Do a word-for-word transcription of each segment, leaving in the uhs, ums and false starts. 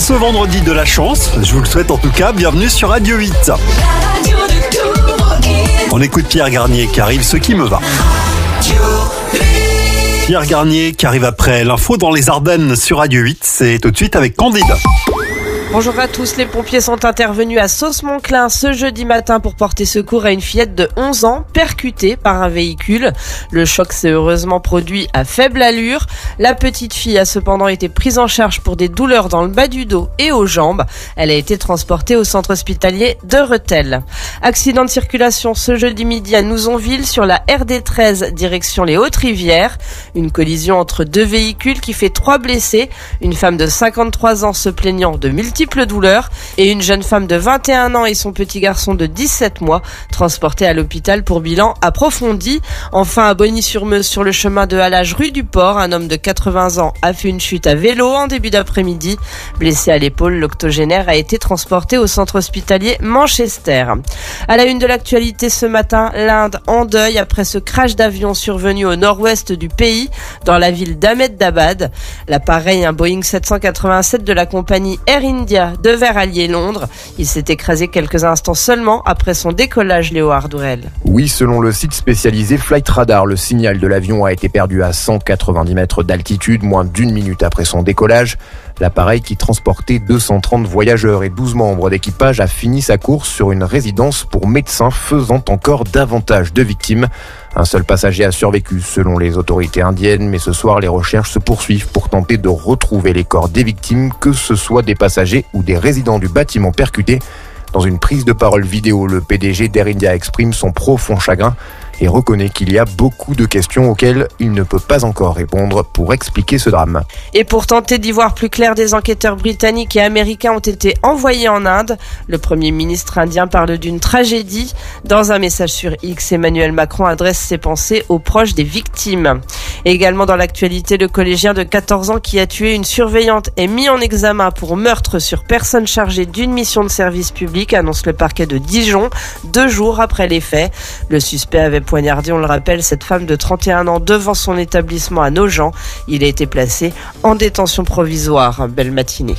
ce vendredi de la chance. Je vous le souhaite en tout cas. Bienvenue sur Radio huit. On écoute Pierre Garnier qui arrive, ce qui me va. Pierre Garnier qui arrive après l'info dans les Ardennes sur Radio huit. C'est tout de suite avec Candide. Bonjour à tous, les pompiers sont intervenus à Sauce-Monclin ce jeudi matin pour porter secours à une fillette de onze ans percutée par un véhicule. Le choc s'est heureusement produit à faible allure. La petite fille a cependant été prise en charge pour des douleurs dans le bas du dos et aux jambes. Elle a été transportée au centre hospitalier de Rethel. Accident de circulation ce jeudi midi à Nouzonville sur la R D treize direction les Hautes-Rivières. Une collision entre deux véhicules qui fait trois blessés. Une femme de cinquante-trois ans se plaignant de multiples douleurs et une jeune femme de vingt et un ans et son petit garçon de dix-sept mois transportés à l'hôpital pour bilan approfondi. Enfin, à Bogny-sur-Meuse, sur le chemin de halage rue du Port, un homme de quatre-vingts ans a fait une chute à vélo en début d'après-midi. Blessé à l'épaule, l'octogénaire a été transporté au centre hospitalier Manchester. À la une de l'actualité ce matin, l'Inde en deuil après ce crash d'avion survenu au nord-ouest du pays, dans la ville d'Ahmedabad. L'appareil, un Boeing sept cent quatre-vingt-sept de la compagnie Air India, devait rallier Londres. Il s'est écrasé quelques instants seulement après son décollage, Léo Ardourel. Oui, selon le site spécialisé Flight Radar, le signal de l'avion a été perdu à cent quatre-vingt-dix mètres d'altitude, moins d'une minute après son décollage. L'appareil qui transportait deux cent trente voyageurs et douze membres d'équipage a fini sa course sur une résidence pour médecins, faisant encore davantage de victimes. Un seul passager a survécu selon les autorités indiennes, mais ce soir les recherches se poursuivent pour tenter de retrouver les corps des victimes, que ce soit des passagers ou des résidents du bâtiment percuté. Dans une prise de parole vidéo, le P D G d'Air India exprime son profond chagrin et reconnaît qu'il y a beaucoup de questions auxquelles il ne peut pas encore répondre pour expliquer ce drame. Et pour tenter d'y voir plus clair, des enquêteurs britanniques et américains ont été envoyés en Inde. Le Premier ministre indien parle d'une tragédie. Dans un message sur X, Emmanuel Macron adresse ses pensées aux proches des victimes. Et également dans l'actualité, le collégien de quatorze ans qui a tué une surveillante est mis en examen pour meurtre sur personne chargée d'une mission de service public, annonce le parquet de Dijon, deux jours après les faits. Le suspect avait poignardé, on le rappelle, cette femme de trente et un ans devant son établissement à Nogent. Il a été placé en détention provisoire. Belle matinée.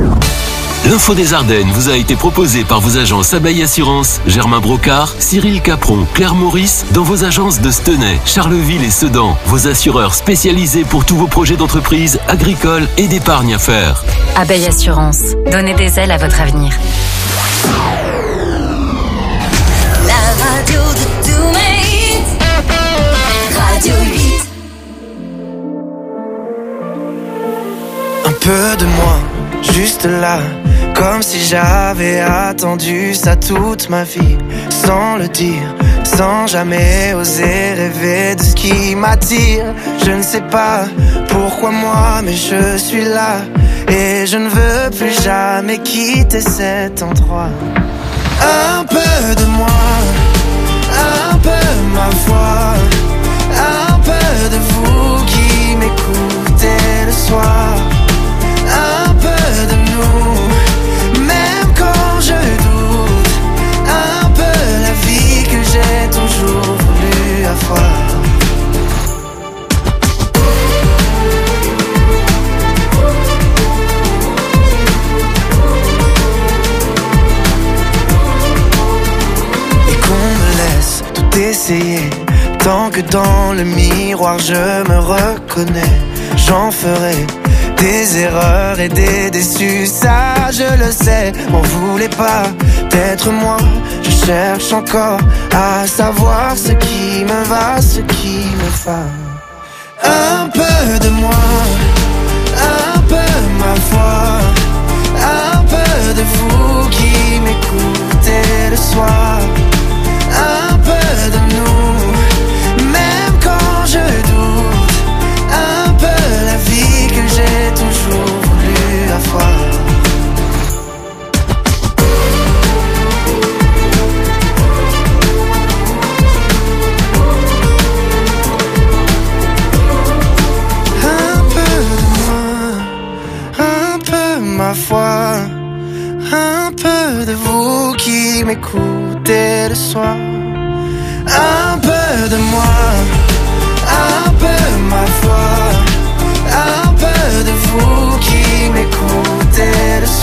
L'info des Ardennes vous a été proposée par vos agences Abeille Assurance, Germain Brocard, Cyril Capron, Claire Maurice, dans vos agences de Stenay, Charleville et Sedan. Vos assureurs spécialisés pour tous vos projets d'entreprise, agricoles et d'épargne à faire. Abeille Assurance, donnez des ailes à votre avenir. La radio de tous mes hits, Radio huit. Un peu de moi, juste là, comme si j'avais attendu ça toute ma vie, sans le dire, sans jamais oser rêver de ce qui m'attire. Je ne sais pas pourquoi moi, mais je suis là, et je ne veux plus jamais quitter cet endroit. Un peu de moi, un peu ma foi, un peu de vous qui m'écoutez le soir. Un peu de nous, même quand je doute, un peu la vie que j'ai toujours voulu avoir. Et qu'on me laisse tout essayer, tant que dans le miroir je me reconnais, j'en ferai des erreurs et des déçus, ça je le sais. M'en voulez pas d'être moi, je cherche encore à savoir ce qui me va, ce qui me va. Un peu de moi, un peu ma foi, un peu de vous qui m'écoutez le soir. Un peu de nous, même quand je doute, un peu la vie que j'ai toujours voulu avoir. Un peu de moi, un peu ma foi, un peu de vous qui m'écoutez le soir. Un peu de moi, un peu ma foi, un peu de vous qui m'écoutez le soir.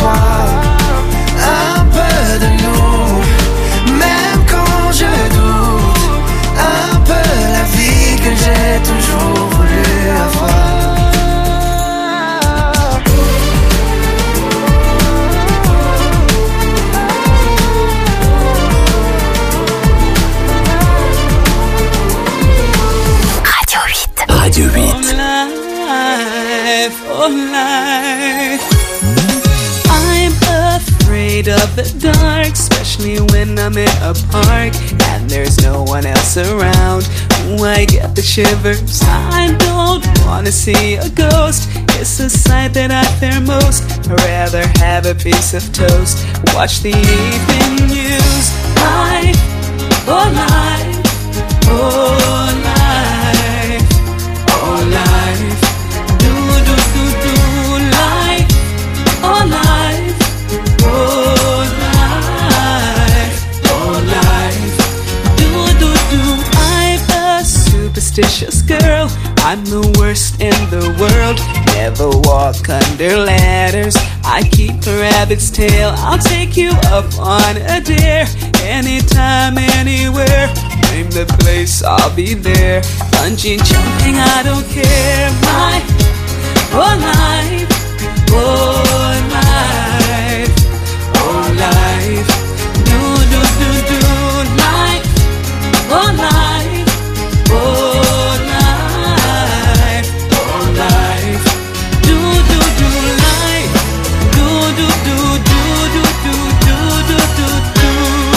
huit. Life, oh life. I'm afraid of the dark, especially when I'm in a park and there's no one else around. Ooh, I get the shivers. I don't wanna see a ghost. It's a sight that I fear most. I'd rather have a piece of toast, watch the evening news. Life, oh life, oh life, oh life. Do do do do life, oh life, oh life, oh life. Do do do. I'm a superstitious girl. I'm the worst in the world. Never walk under ladders. I keep a rabbit's tail. I'll take you up on a dare. Anytime, anywhere. Name the place, I'll be there. Bungee jumping, I don't care. My whole life, oh life, oh life. Do do do do life, oh life, oh life, oh life. Do do do life, do do do do do do do do do.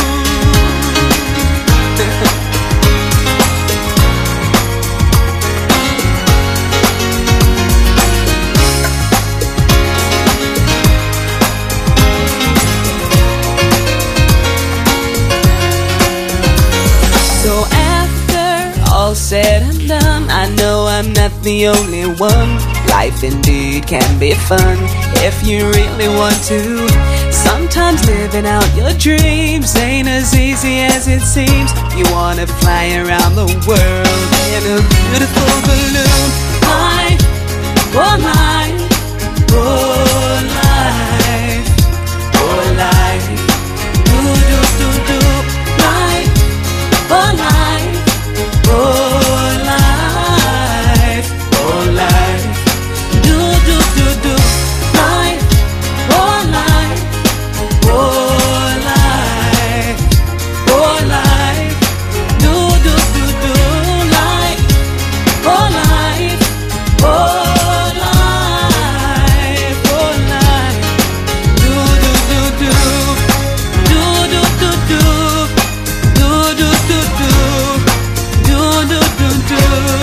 So after all said and done, I know I'm not the only one. Life indeed can be fun if you really want to. Sometimes living out your dreams ain't as easy as it seems. You wanna fly around the world in a beautiful balloon. Life, oh life, oh life, oh life. Do do do do life, oh life, oh life, oh life. Do do do do life, oh life, oh life, oh life. Do do do do life, oh life, oh life, oh life. Do do do do, do do do do, do do do do, do do do do, do do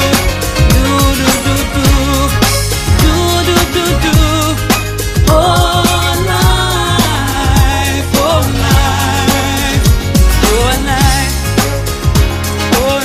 do do, do do do do. Oh life, oh life, oh life, oh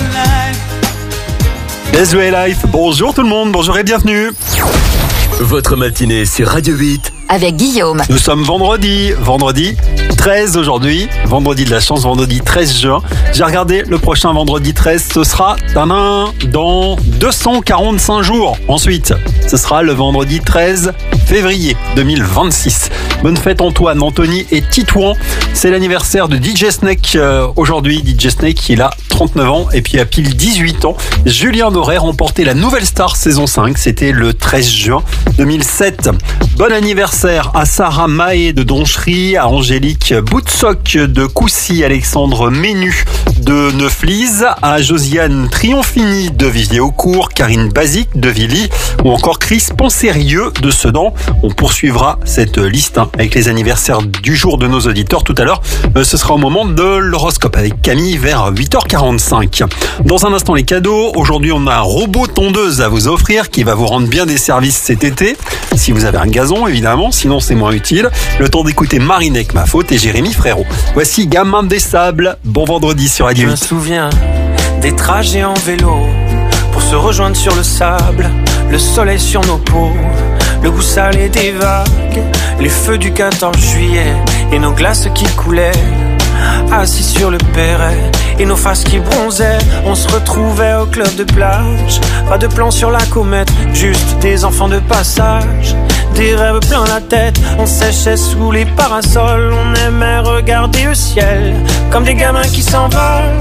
life. Desway Life, bonjour tout le monde, bonjour et bienvenue. Votre matinée sur Radio huit. Avec Guillaume. Nous sommes vendredi, vendredi treize aujourd'hui, vendredi de la chance, vendredi treize juin. J'ai regardé le prochain vendredi treize, ce sera tadam, dans deux cent quarante-cinq jours. Ensuite, ce sera le vendredi treize février deux mille vingt-six. Bonne fête Antoine, Anthony et Titouan. C'est l'anniversaire de D J Snake euh, aujourd'hui. D J Snake, il a trente-neuf ans et puis à pile dix-huit ans. Julien Doré remporté la Nouvelle Star saison cinq. C'était le treize juin deux mille sept. Bon anniversaire à Sarah Mahé de Donchery, à Angélique Boutsock de Coucy, Alexandre Ménu de Neuflise, à Josiane Trionfini de Vivier-au-Court, Karine Basic de Villy ou encore Chris Pensérieux de Sedan. On poursuivra cette liste hein, avec les anniversaires du jour de nos auditeurs tout à l'heure. Euh, ce sera au moment de l'horoscope avec Camille vers huit heures quarante-cinq. Dans un instant les cadeaux. Aujourd'hui on a un robot tondeuse à vous offrir qui va vous rendre bien des services cet été. Si vous avez un gazon évidemment, sinon c'est moins utile. Le temps d'écouter Marinec, Ma Faute et Jérémy Frérot. Voici Gamin des Sables. Bon vendredi sur Radio huit. Je me souviens des trajets en vélo pour se rejoindre sur le sable, le soleil sur nos peaux, le goût salé des vagues, les feux du quatorze juillet et nos glaces qui coulaient. Assis sur le perret et nos faces qui bronzaient, on se retrouvait au club de plage. Pas de plan sur la comète, juste des enfants de passage. Des rêves plein la tête, on séchait sous les parasols. On aimait regarder le ciel comme des gamins qui s'envolent.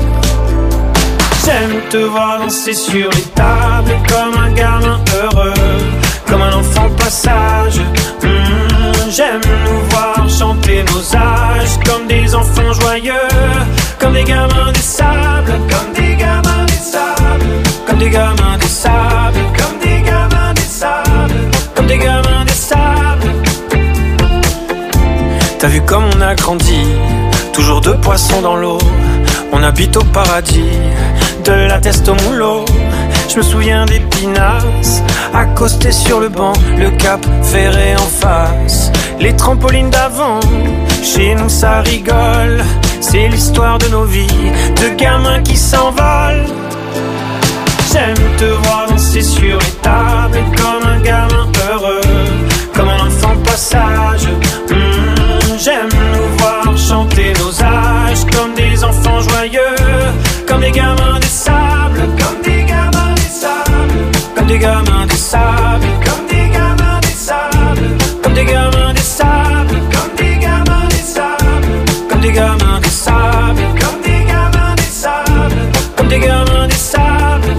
J'aime te voir danser sur les tables comme un gamin heureux, comme un enfant de passage. Mmh, j'aime nous voir chanter nos âges comme des enfants joyeux, comme des gamins des sables, comme des gamins des sables, comme des gamins des sables, comme des T'as vu comme on a grandi, toujours deux poissons dans l'eau. On habite au paradis, de la teste au moulot. Je me souviens des pinasses, accostés sur le banc, le cap ferré en face. Les trampolines d'avant, chez nous ça rigole. C'est l'histoire de nos vies, de gamins qui s'envolent. J'aime te voir danser sur les tables, comme un gamin heureux, comme un enfant passage. Mmh, j'aime nous voir chanter nos âges, comme des enfants joyeux, comme des gamins des sables, comme des gamins des sables, comme des gamins des sables, comme des gamins des sables, comme des gamins des sables, comme des gamins des sables, comme des gamins des sables, comme des gamins des sables, comme des gamins des sables.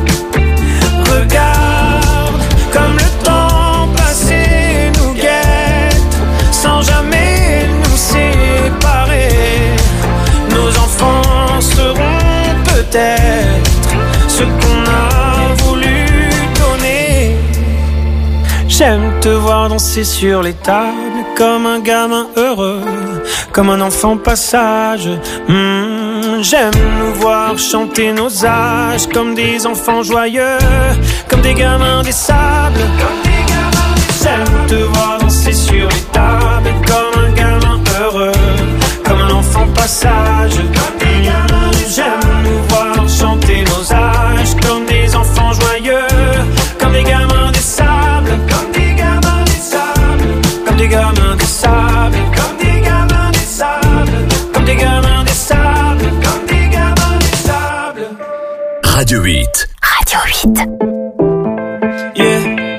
Regarde comme le temps passé nous guette, sans jamais nous séparer. Nos enfants seront peut-être ce qu'on a voulu donner. J'aime te voir danser sur les tables, comme un gamin heureux, comme un enfant passage. Mmh, j'aime nous voir chanter nos âges, comme des enfants joyeux, comme des gamins des sables, comme des gamins des sables. J'aime te voir danser sur les tables, comme un gamin heureux, comme un enfant passage. Comme des gamins des sables. J'aime nous voir chanter nos âges, comme des enfants joyeux, comme des gamins des sables, comme des gamins des sables, comme des gamins des sables, comme des gamins des sables, comme des gamins des sables, comme des gamins des sables. Radio huit. Radio huit. Yeah.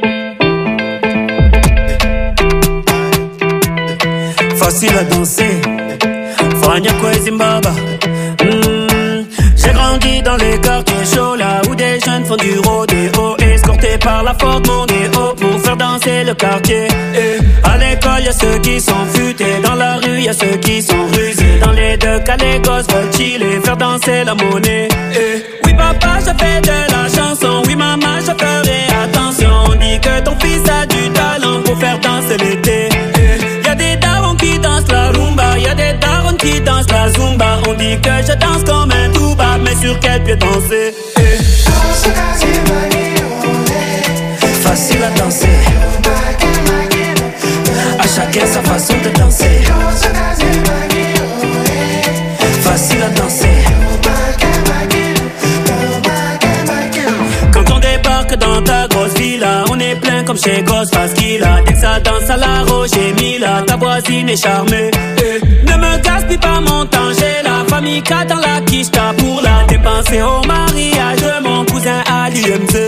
Facile à danser, Fania Zimbabwe. Mm. J'ai grandi dans les quartiers chauds, là où des jeunes font du rodéo, escortés par la Ford Mondeo pour faire danser le quartier. Et à l'école, y'a ceux qui sont futés, dans la rue, y'a ceux qui sont rusés. Dans les deux cas, les gosses veulent chiller, faire danser la monnaie. Et oui, papa, je fais de la chanson, oui, maman, je ferai attention. On dit que ton fils a du talent pour faire danser l'été. Et y'a des darons qui dansent la rumba, y'a des darons qui dansent la zumba. On dit que je danse comme un touba, mais sur quel pied danser? Et facile à danser, à chacun sa façon de danser. Facile à danser. Quand on débarque dans ta grosse villa, on est plein comme chez Ghostface Killah. Dès que ça danse à la Roger Mila, ta voisine est charmée. Et ne me gaspille pas mon temps, j'ai la famille K dans la quicheta pour la dépenser au mariage de mon cousin à l'U M C.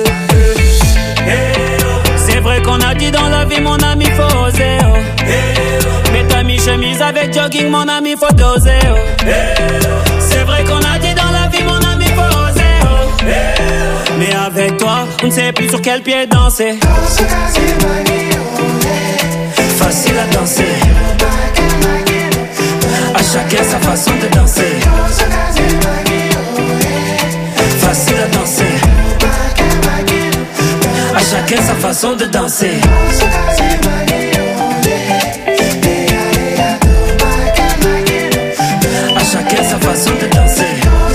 C'est vrai qu'on a dit dans la vie, mon ami, faut oser. Oh. Mais t'as mis chemise avec jogging, mon ami, faut doser. Oh. C'est vrai qu'on a dit dans la vie, mon ami, faut oser. Oh. Mais avec toi, on ne sait plus sur quel pied danser. Facile à danser, à chacun sa façon de danser. Facile à danser, à chacun sa façon de danser. À chacun sa façon de danser.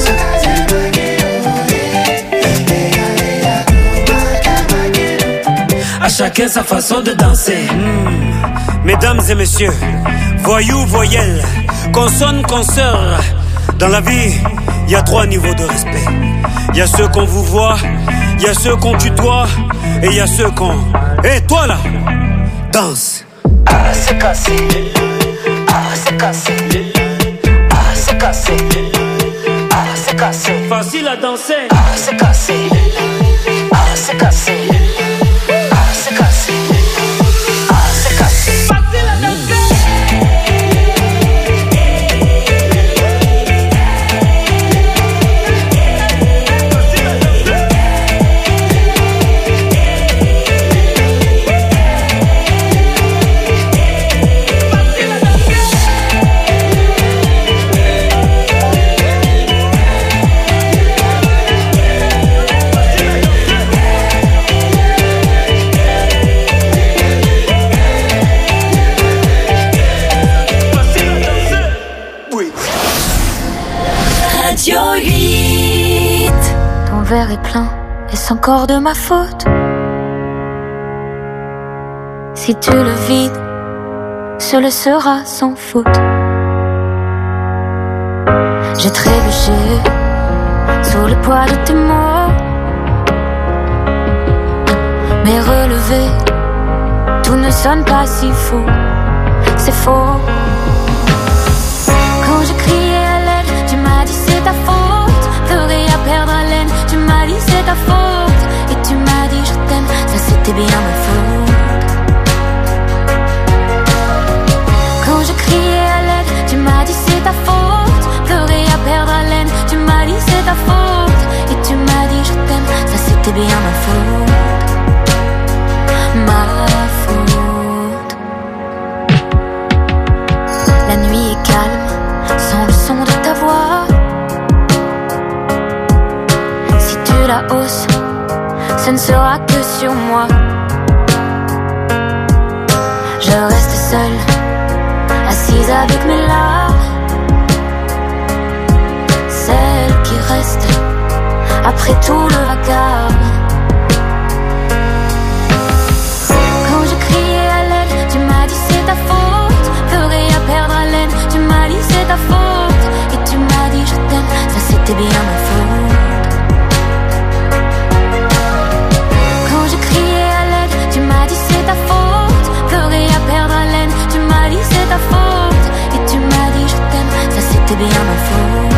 À chacun sa façon de danser. Mmh. Mesdames et messieurs, voyous, voyelles, consonnes, consoeurs. Dans la vie, il y a trois niveaux de respect. Il y a ceux qu'on vous voit, il y a ceux qu'on tutoie, et il y a ceux qu'on... Hé, hey, toi là, danse. Ah, c'est cassé. Ah, c'est cassé. Ah, c'est cassé. Ah, c'est cassé. Facile à danser. Ah, c'est cassé. Ah, c'est cassé. Ah, c'est cassé. Ah, c'est cassé. Facile à danser. verre est plein, est-ce encore de ma faute? Si tu le vides, ce le sera sans faute. J'ai trébuché sous le poids de tes mots, mais relevé, tout ne sonne pas si faux. C'est faux. Quand j'ai crié à l'aide, tu m'as dit c'est ta faute. Pleurer à perdre haleine, tu m'as dit c'est ta faute. Et tu m'as dit je t'aime, ça c'était bien ma faute. Quand j'ai crié à l'aide, tu m'as dit c'est ta faute. Pleurer à perdre haleine, tu m'as dit c'est ta faute. Et tu m'as dit je t'aime, ça c'était bien ma faute. Ma faute. La nuit est calme, sans le son de ta voix. Si tu la hausses, ce ne sera que sur moi. Je reste seule, assise avec mes larmes, celle qui reste après tout le vacarme. Quand j'ai crié à l'aide, tu m'as dit c'est ta faute. Pleurer à perdre haleine, tu m'as dit c'est ta faute. Et tu m'as dit je t'aime, ça c'était bien ma faute. Quand j'ai crié à l'aide, tu m'as dit c'est ta faute. Pleurer à perdre haleine, tu m'as dit c'est ta faute. Et tu m'as dit je t'aime, ça c'était bien ma faute.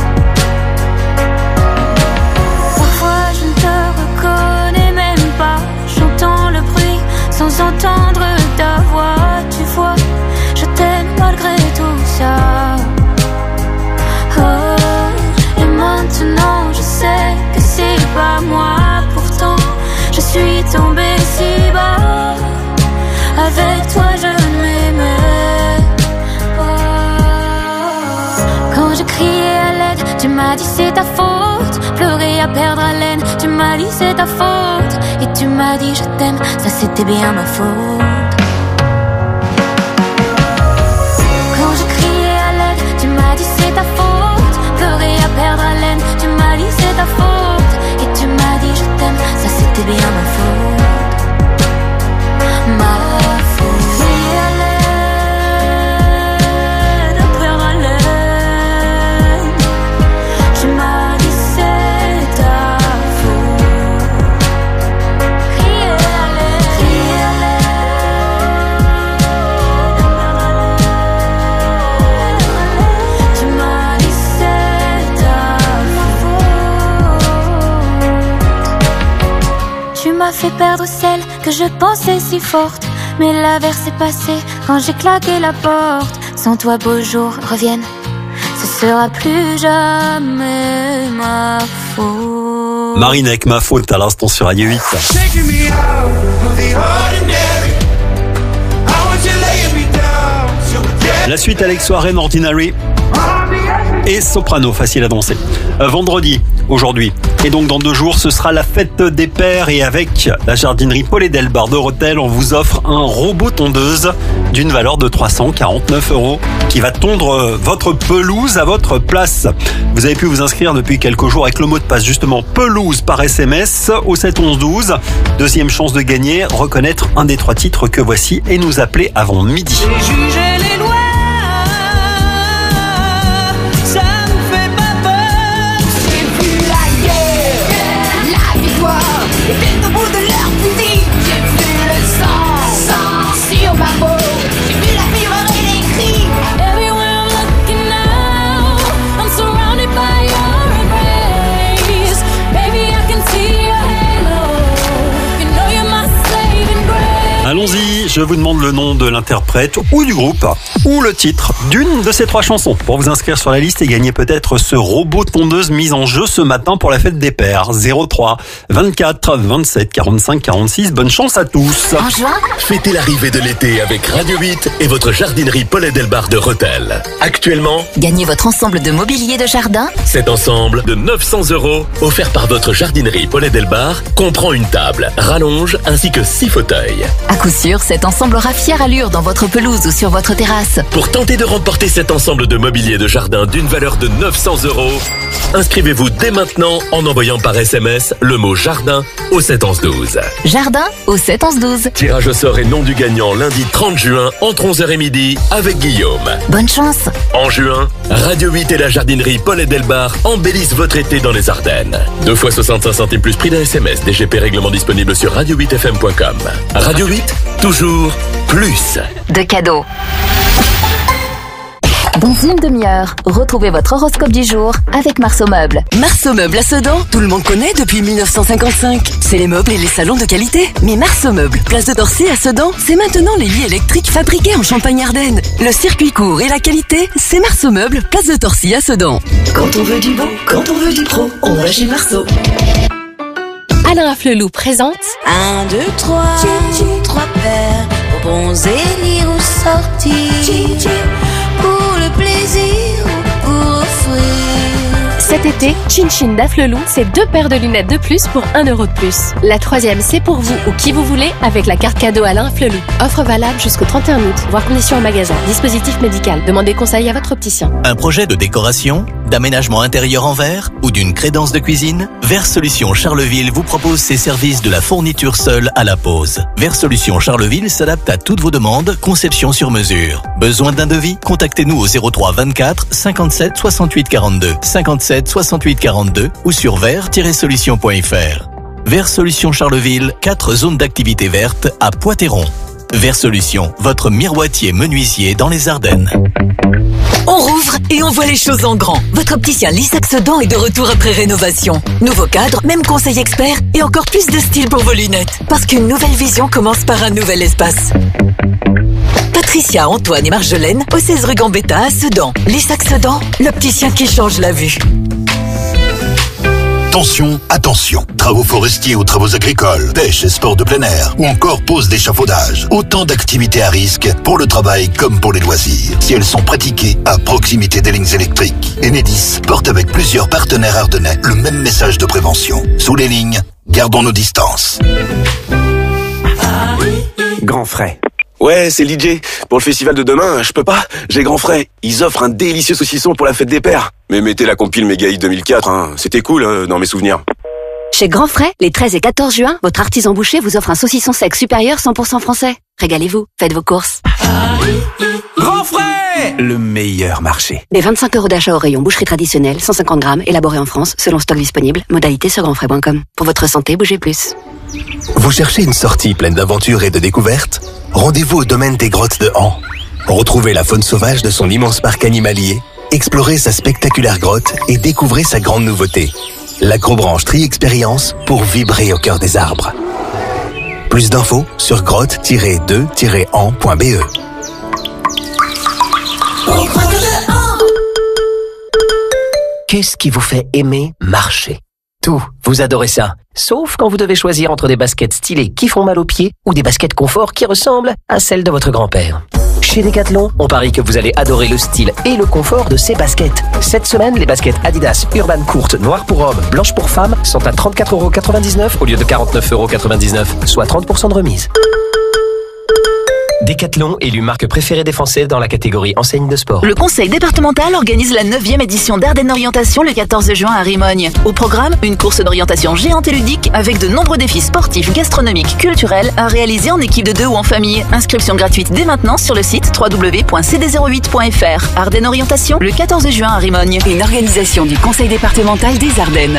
Parfois je ne te reconnais même pas, j'entends le bruit sans entendre ta voix. Tu vois, je t'aime malgré tout ça. Oh, et maintenant je sais que c'est pas moi. Pourtant je suis tombée si bas. Avec toi je ne m'aimais pas. Quand je criais à l'aide, tu m'as dit c'est ta faute. Pleurer à perdre haleine, tu m'as dit c'est ta faute. Et tu m'as dit je t'aime, ça c'était bien ma faute. Quand je criais à l'aide, tu m'as dit c'est ta faute. Pleurer à perdre haleine, tu m'as dit c'est ta faute. Et tu m'as dit je t'aime, ça c'était bien ma faute. Ma faute. Crier à l'aide, à perdre haleine, tu m'as dit c'est ta faute. Crier à l'aide, crier à l'aide, tu m'as dit c'est ta faute. Tu m'as fait perdre celle que je pensais si forte, mais l'averse est passée quand j'ai claqué la porte. Sans toi beaux jours reviennent, ce sera plus jamais ma faute. Marinec, ma faute à l'instant sur Radio huit. La suite Alex Soirée, Ordinary et Soprano, facile à danser. Euh, vendredi, aujourd'hui, et donc dans deux jours, ce sera la fête des pères et avec la jardinerie Paul et Delbar de Rethel, on vous offre un robot tondeuse d'une valeur de trois cent quarante-neuf euros qui va tondre votre pelouse à votre place. Vous avez pu vous inscrire depuis quelques jours avec le mot de passe justement pelouse par S M S au sept onze douze. Deuxième chance de gagner, reconnaître un des trois titres que voici et nous appeler avant midi. J'ai jugé les lois. Allons-y, je vous demande le nom de l'interprète ou du groupe ou le titre d'une de ces trois chansons pour vous inscrire sur la liste et gagner peut-être ce robot tondeuse mis en jeu ce matin pour la fête des pères. zéro trois vingt-quatre vingt-sept quarante-cinq quarante-six. Bonne chance à tous. En juin, Fêtez l'arrivée de l'été avec Radio huit et votre jardinerie Paul et Delbar de Rethel. Actuellement, gagnez votre ensemble de mobilier de jardin. cet ensemble de neuf cents euros offert par votre jardinerie Paul et Delbar comprend une table, rallonge ainsi que six fauteuils. À coup sûr, cet ensemble aura fière allure dans votre pelouse ou sur votre terrasse. Pour tenter de remporter cet ensemble de mobilier de jardin d'une valeur de neuf cents euros, inscrivez-vous dès maintenant en envoyant par S M S le mot jardin au sept onze douze. Jardin au sept onze douze. Tirage au sort et nom du gagnant lundi trente juin entre onze heures midi avec Guillaume. Bonne chance. En juin, Radio huit et la jardinerie Paul et Delbar embellissent votre été dans les Ardennes. Deux fois soixante-cinq centimes plus prix d'un S M S. D G P règlement disponible sur radio huit f m point com. Radio huit, toujours plus de cadeaux. Dans une demi-heure, retrouvez votre horoscope du jour avec Marceau Meubles. Marceau Meubles à Sedan, tout le monde connaît depuis mille neuf cent cinquante-cinq. C'est les meubles et les salons de qualité. Mais Marceau Meubles, place de Torcy à Sedan, c'est maintenant les lits électriques fabriqués en Champagne-Ardenne. Le circuit court et la qualité, c'est Marceau Meubles, place de Torcy à Sedan. Quand on veut du beau, quand on veut du pro, on va chez Marceau. Alain Afflelou présente Un, deux, trois, trois paires pour bronzer, lire ou sortir. Pour le plaisir ou pour offrir. Cet été, Chin Chin d'Afflelou, c'est deux paires de lunettes de plus pour un euro de plus. La troisième, c'est pour vous ou qui vous voulez avec la carte cadeau Alain Afflelou. Offre valable jusqu'au trente et un août, voire conditions en magasin. Dispositif médical. Demandez conseil à votre opticien. Un projet de décoration, d'aménagement intérieur en verre ou d'une crédence de cuisine? Vers Solutions Charleville vous propose ses services de la fourniture seule à la pose. Vers Solutions Charleville s'adapte à toutes vos demandes, conception sur mesure. Besoin d'un devis? Contactez-nous au zéro trois vingt-quatre cinquante-sept soixante-huit quarante-deux cinquante-sept soixante-huit quarante-deux ou sur vert tiret solutions point f r. Vers Solutions Charleville, quatre zones d'activité vertes à Poitéron. Vers Solutions, votre miroitier menuisier dans les Ardennes. On rouvre et on voit les choses en grand. Votre opticien Lissac Sedan est de retour après rénovation. Nouveau cadre, même conseil expert et encore plus de style pour vos lunettes. Parce qu'une nouvelle vision commence par un nouvel espace. Patricia, Antoine et Marjolaine, au seize rue Gambetta à Sedan. Lissac Sedan, l'opticien qui change la vue. Attention, attention. Travaux forestiers ou travaux agricoles, pêche et sports de plein air, ou encore pose d'échafaudage. Autant d'activités à risque pour le travail comme pour les loisirs. Si elles sont pratiquées à proximité des lignes électriques. Enedis porte avec plusieurs partenaires ardennais le même message de prévention. Sous les lignes, gardons nos distances. Grand frais. Ouais, c'est l'I J. Pour le festival de demain, je peux pas. J'ai grand frais. Ils offrent un délicieux saucisson pour la fête des pères. Mais mettez la compile Méga Hit deux mille quatre, hein. C'était cool, hein, dans mes souvenirs. Chez Grand Frais, les treize et quatorze juin, votre artisan boucher vous offre un saucisson sec supérieur cent pour cent français. Régalez-vous, faites vos courses. Grand Frais, le meilleur marché. Les vingt-cinq euros d'achat au rayon boucherie traditionnelle, cent cinquante grammes, élaboré en France, selon stock disponible. Modalité sur grandfrais point com. Pour votre santé, bougez plus. Vous cherchez une sortie pleine d'aventures et de découvertes? Rendez-vous au domaine des grottes de Han. Retrouvez la faune sauvage de son immense parc animalier, explorez sa spectaculaire grotte et découvrez sa grande nouveauté, l'Acrobranche Tri-Expérience pour vibrer au cœur des arbres. Plus d'infos sur grotte tiret deux tiret han point b e. Qu'est-ce qui vous fait aimer marcher? Tout, vous adorez ça. Sauf quand vous devez choisir entre des baskets stylées qui font mal aux pieds ou des baskets confort qui ressemblent à celles de votre grand-père. Chez Decathlon, on parie que vous allez adorer le style et le confort de ces baskets. Cette semaine, les baskets Adidas Urban courtes, noires pour hommes, blanches pour femmes sont à trente-quatre euros quatre-vingt-dix-neuf au lieu de quarante-neuf euros quatre-vingt-dix-neuf, soit trente pour cent de remise. Decathlon, élu marque préférée des Français dans la catégorie enseigne de sport. Le conseil départemental organise la neuvième édition d'Ardennes Orientation le quatorze juin à Rimogne. Au programme, une course d'orientation géante et ludique avec de nombreux défis sportifs, gastronomiques, culturels à réaliser en équipe de deux ou en famille. Inscription gratuite dès maintenant sur le site w w w point c d zéro huit point f r. Ardennes Orientation le quatorze juin à Rimogne. Une organisation du conseil départemental des Ardennes.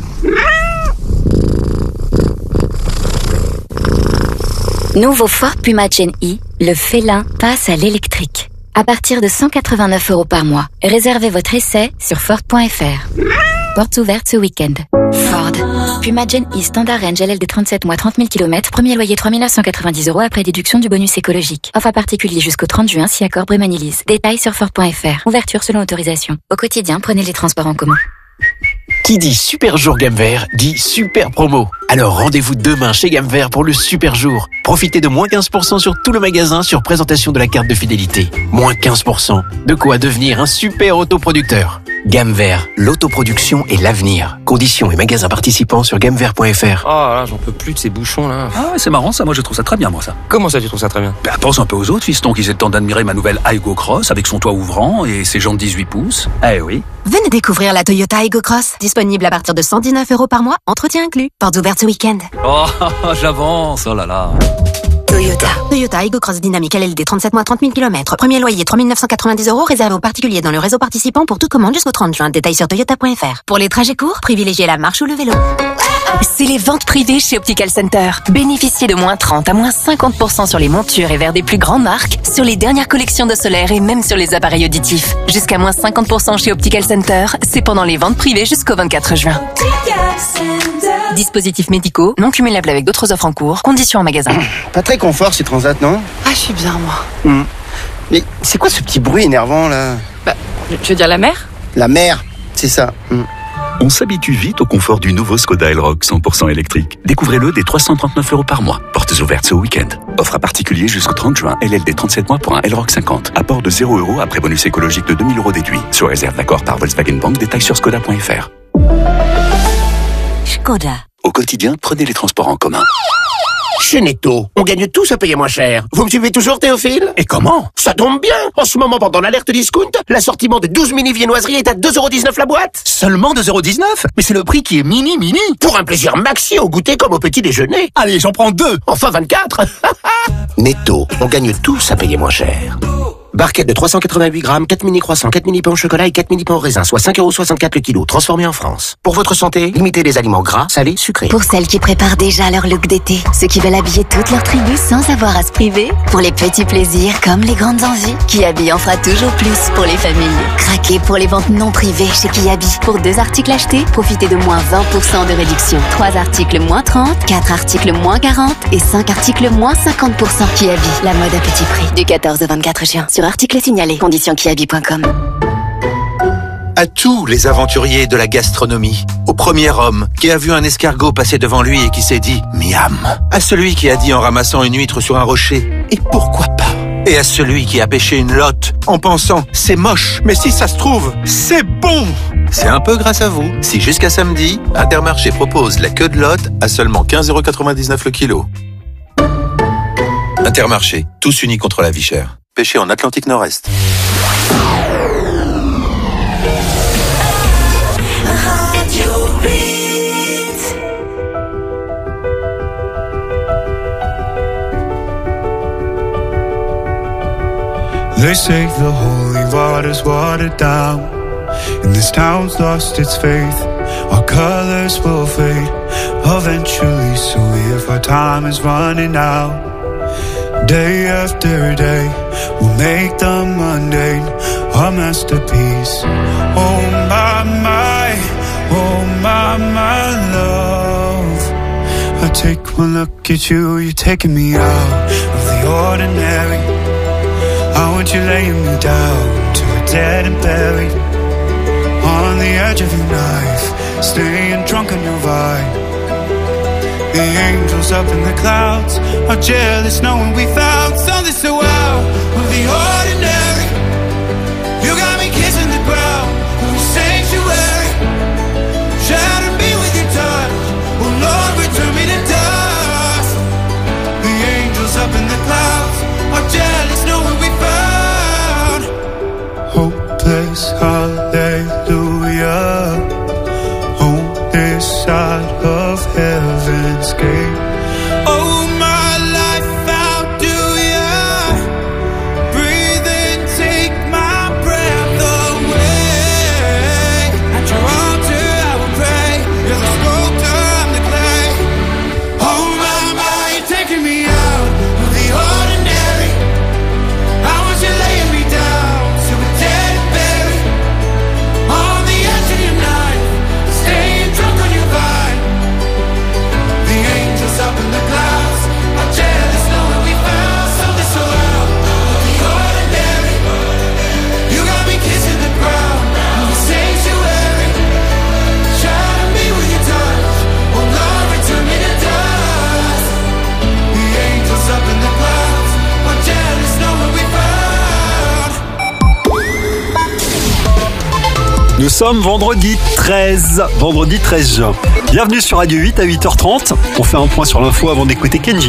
Nouveau Ford Puma Gen E, le félin passe à l'électrique. À partir de cent quatre-vingt-neuf euros par mois. Réservez votre essai sur Ford point f r. Portes ouvertes ce week-end. Ford. Puma Gen E Standard Range L L D trente-sept mois trente mille kilomètres. Premier loyer trois mille neuf cent quatre-vingt-dix euros après déduction du bonus écologique. Offre à particulier jusqu'au trente juin si accord Brémanilise. Détails sur Ford point f r. Ouverture selon autorisation. Au quotidien, prenez les transports en commun. Qui dit super jour gamme vert dit super promo. Alors rendez-vous demain chez Gamme Vert pour le super jour. Profitez de moins quinze pour cent sur tout le magasin sur présentation de la carte de fidélité. Moins quinze pour cent. De quoi devenir un super autoproducteur. Gamme Vert, l'autoproduction et l'avenir. Conditions et magasins participants sur gamme vert point f r. Oh là, j'en peux plus de ces bouchons là. Ah ouais, c'est marrant ça, moi je trouve ça très bien moi ça. Comment ça tu trouves ça très bien? Bah pense un peu aux autres fistons qui aient le temps d'admirer ma nouvelle Aygo Cross avec son toit ouvrant et ses jantes dix-huit pouces. Eh oui. Venez découvrir la Toyota Aygo Cross, disponible à partir de cent dix-neuf euros par mois, entretien inclus. Portes ouvertes ce week-end. Oh, j'avance, oh là là. Toyota. Toyota Aygo Cross Dynamique L L D trente-sept mois trente mille kilomètres. Premier loyer trois mille neuf cent quatre-vingt-dix euros réservé aux particuliers dans le réseau participant pour toute commande jusqu'au trente juin. Détails sur toyota point f r. Pour les trajets courts, privilégiez la marche ou le vélo. C'est les ventes privées chez Optical Center. Bénéficiez de moins trente à moins cinquante pour cent sur les montures et verres des plus grandes marques, sur les dernières collections de solaire et même sur les appareils auditifs. Jusqu'à moins cinquante pour cent chez Optical Center, c'est pendant les ventes privées jusqu'au vingt-quatre juin. Dispositifs médicaux, non cumulables avec d'autres offres en cours, conditions en magasin. Pas très confort ces transats, non? Ah, je suis bien, moi. Mmh. Mais c'est quoi ce petit bruit énervant, là? Bah, tu veux dire la mer? La mer, c'est ça. Mmh. On s'habitue vite au confort du nouveau Skoda Elroq cent pour cent électrique. Découvrez-le dès trois cent trente-neuf euros par mois. Portes ouvertes ce week-end. Offre à particulier jusqu'au trente juin. L L D trente-sept mois pour un Elroq cinquante. Apport de zéro euros après bonus écologique de deux mille euros déduit. Sur réserve d'accord par Volkswagen Bank. Détails sur skoda point f r. Skoda. Au quotidien, prenez les transports en commun. Chez Netto, on gagne tous à payer moins cher. Vous me suivez toujours, Théophile? Et comment? Ça tombe bien. En ce moment, pendant l'alerte discount, l'assortiment de douze mini viennoiseries est à deux euros dix-neuf la boîte. Seulement deux euros dix-neuf? Mais c'est le prix qui est mini mini. Pour un plaisir maxi au goûter comme au petit déjeuner. Allez, j'en prends deux. Enfin vingt-quatre. Netto, on gagne tous à payer moins cher. Barquette de trois cent quatre-vingt-huit grammes, quatre mini croissants, quatre mini pains au chocolat et quatre mini pains au raisin, soit cinq euros soixante-quatre le kilo, transformé en France. Pour votre santé, limitez les aliments gras, salés, sucrés. Pour celles qui préparent déjà leur look d'été, ceux qui veulent habiller toute leur tribu sans avoir à se priver, pour les petits plaisirs comme les grandes envies, Kiabi en fera toujours plus pour les familles. Craquez pour les ventes non privées chez Kiabi. Pour deux articles achetés, profitez de moins vingt pour cent de réduction. Trois articles moins trente, quatre articles moins quarante et cinq articles moins cinquante pour cent. Kiabi, la mode à petit prix. Du quatorze au vingt-quatre juin. Sur articles signalés. Conditions kiabi point com. À tous les aventuriers de la gastronomie, au premier homme qui a vu un escargot passer devant lui et qui s'est dit « miam », à celui qui a dit en ramassant une huître sur un rocher « et pourquoi pas ?» et à celui qui a pêché une lotte en pensant « c'est moche, mais si ça se trouve, c'est bon !» C'est un peu grâce à vous si jusqu'à samedi, Intermarché propose la queue de lotte à seulement quinze euros quatre-vingt-dix-neuf le kilo. Intermarché, tous unis contre la vie chère. Pêché en Atlantique Nord-Est. They say the holy water's watered down, and this town's lost its faith. Our colors will fade eventually, so if our time is running out, day after day, we'll make the mundane a masterpiece. Oh my, my, oh my, my love. I take one look at you, you're taking me out of the ordinary. I want you laying me down to a dead and buried, on the edge of your knife, staying drunk on your vibe. The angels up in the clouds are jealous knowing we found something so out of the ordinary. You got me kissing the ground in sanctuary. Shatter me with your touch, oh Lord, return me to dust. The angels up in the clouds are jealous knowing we found hopeless hallelujah on this side of heaven's gate. Oh my life, how do ya breathe and take my breath away? At your altar I will pray, you're the sculptor, I'm the clay. Oh my, my, you're taking me out of the ordinary. I want you laying me down to a dead and buried, Nous sommes vendredi treize, vendredi treize juin. Bienvenue sur Radio huit à huit heures trente. On fait un point sur l'info avant d'écouter Kenji.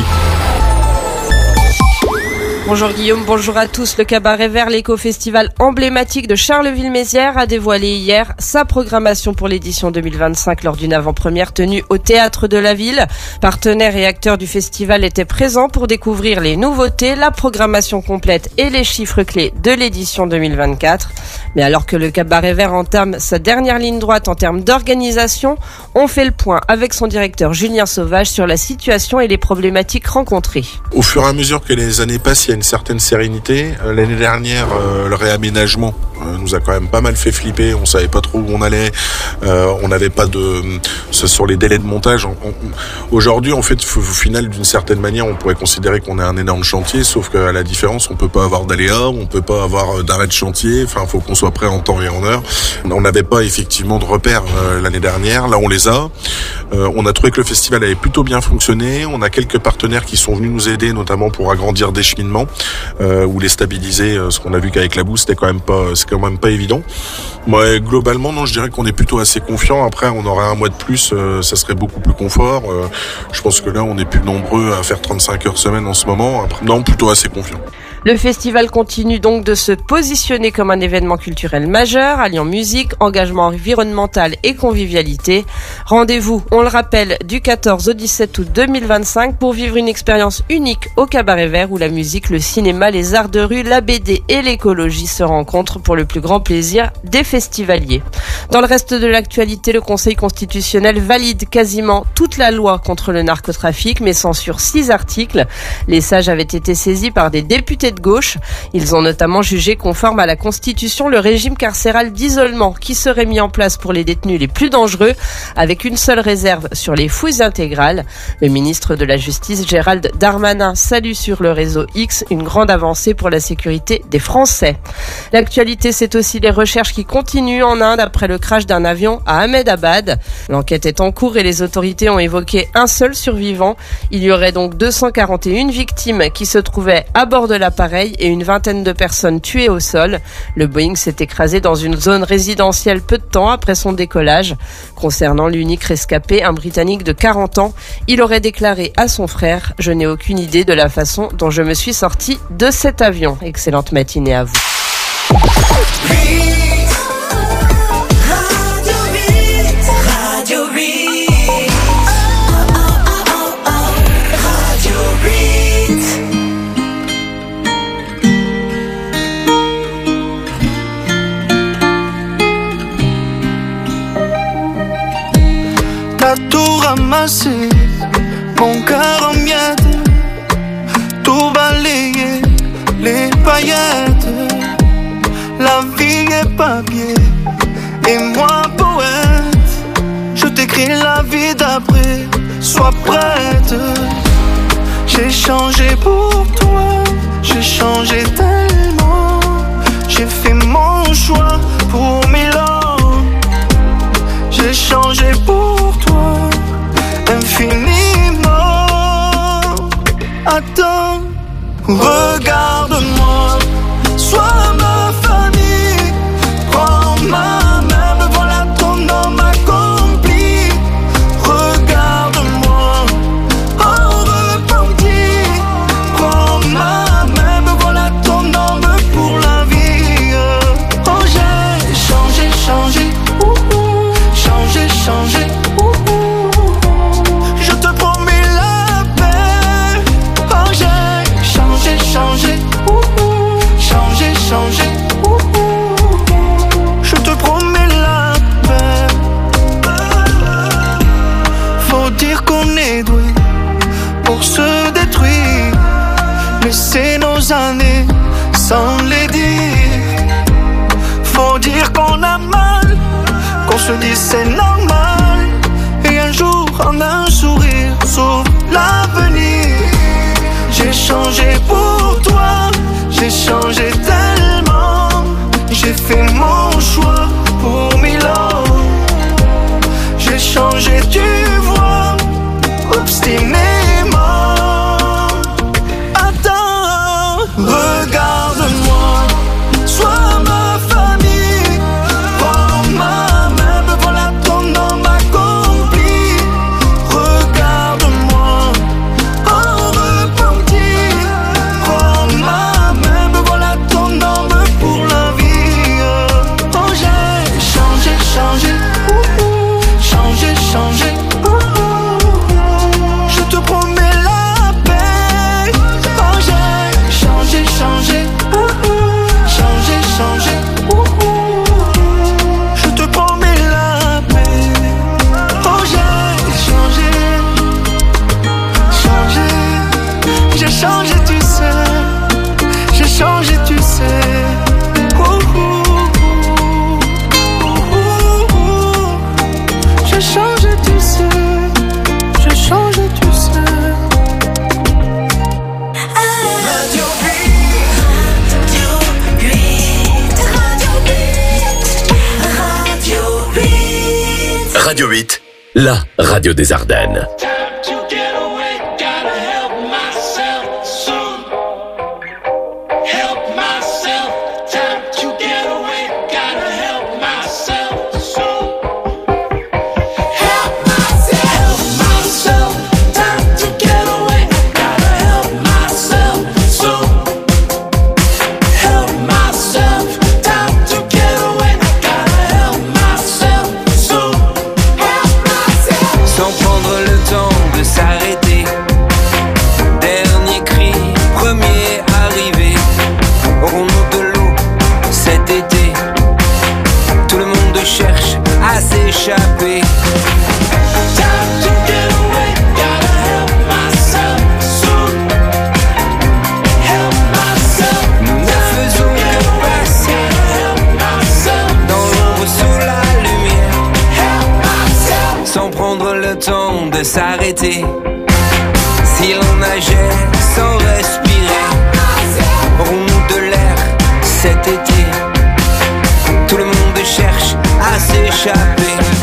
Bonjour Guillaume, bonjour à tous. Le Cabaret Vert, l'éco-festival emblématique de Charleville-Mézières, a dévoilé hier sa programmation pour l'édition deux mille vingt-cinq lors d'une avant-première tenue au Théâtre de la Ville. Partenaires et acteurs du festival étaient présents pour découvrir les nouveautés, la programmation complète et les chiffres clés de l'édition deux mille vingt-quatre. Mais alors que le Cabaret Vert entame sa dernière ligne droite en termes d'organisation, on fait le point avec son directeur Julien Sauvage sur la situation et les problématiques rencontrées. Au fur et à mesure que les années passent, il y a une certaine sérénité. L'année dernière, euh, le réaménagement euh, nous a quand même pas mal fait flipper. On savait pas trop où on allait. Euh, on n'avait pas de... Ce, sur les délais de montage. On, on, aujourd'hui, en fait, au final, d'une certaine manière, on pourrait considérer qu'on a un énorme chantier, sauf qu'à la différence, on peut pas avoir d'aléas, on peut pas avoir d'arrêt de chantier. Enfin, il faut qu'on soit prêt en temps et en heure. On n'avait pas effectivement de repères euh, l'année dernière. Là, on les a. Euh, on a trouvé que le festival avait plutôt bien fonctionné. On a quelques partenaires qui sont venus nous aider, notamment pour agrandir des cheminements euh, ou les stabiliser. Euh, ce qu'on a vu qu'avec la boue, c'était quand même pas, c'est quand même pas évident. Moi, globalement, non, je dirais qu'on est plutôt assez confiant. Après, on aurait un mois de plus, euh, ça serait beaucoup plus confort. Euh, je pense que là, on est plus nombreux à faire trente-cinq heures semaine en ce moment. Après, non, plutôt assez confiant. Le festival continue donc de se positionner comme un événement culturel majeur, alliant musique, engagement environnemental et convivialité. Rendez-vous, on le rappelle, du quatorze au dix-sept août deux mille vingt-cinq pour vivre une expérience unique au Cabaret Vert où la musique, le cinéma, les arts de rue, la B D et l'écologie se rencontrent pour le plus grand plaisir des festivaliers. Dans le reste de l'actualité, le Conseil constitutionnel valide quasiment toute la loi contre le narcotrafic mais censure six articles. Les sages avaient été saisis par des députés de gauche. Ils ont notamment jugé conforme à la Constitution le régime carcéral d'isolement qui serait mis en place pour les détenus les plus dangereux, avec une seule réserve sur les fouilles intégrales. Le ministre de la Justice, Gérald Darmanin, salue sur le réseau X une grande avancée pour la sécurité des Français. L'actualité, c'est aussi les recherches qui continuent en Inde après le crash d'un avion à Ahmedabad. L'enquête est en cours et les autorités ont évoqué un seul survivant. Il y aurait donc deux cent quarante et une victimes qui se trouvaient à bord de l'appareil et une vingtaine de personnes tuées au sol. Le Boeing s'est écrasé dans une zone résidentielle peu de temps après son décollage. Concernant l'unique rescapé, un Britannique de quarante ans, il aurait déclaré à son frère « Je n'ai aucune idée de la façon dont je me suis sorti de cet avion ». Excellente matinée à vous. Tout ramassé, mon cœur en miettes, tout balayé, les paillettes. La vie est papier, et moi poète. Je t'écris la vie d'après, sois prête. J'ai changé pour toi, j'ai changé tellement. J'ai fait mon choix pour mille ans. J'ai changé pour toi, infiniment. Attends, regarde-moi, sois ma famille. Prends ma main, me voilà ton homme accompli. Regarde-moi, en repenti. Prends ma main, me voilà ton homme pour la vie. Oh, j'ai changé, changé. Changer, changer, ouh, ouh. Je te promets la paix. Oh, j'ai changé, changé, ouh, ouh. Changer, changer, ouh, ouh. Je te promets la paix. Faut dire qu'on est doué pour se détruire, laisser nos années sans les dire. Faut dire qu'on a mal, qu'on se dit c'est normal. Et un jour en un sourire sauve l'avenir. J'ai changé pour toi, j'ai changé tellement. J'ai fait mon choix pour mille ans. J'ai changé, tu vois, obstinément. Attends, regarde-moi, sois ma famille. Prends ma Radio huit, la radio des Ardennes. Échapper. Nous ne faisons que passer dans l'ombre sous la lumière, sans prendre le temps de s'arrêter. Si l'on nageait sans respirer, aurons-nous de l'air cet été? Tout le monde cherche à s'échapper.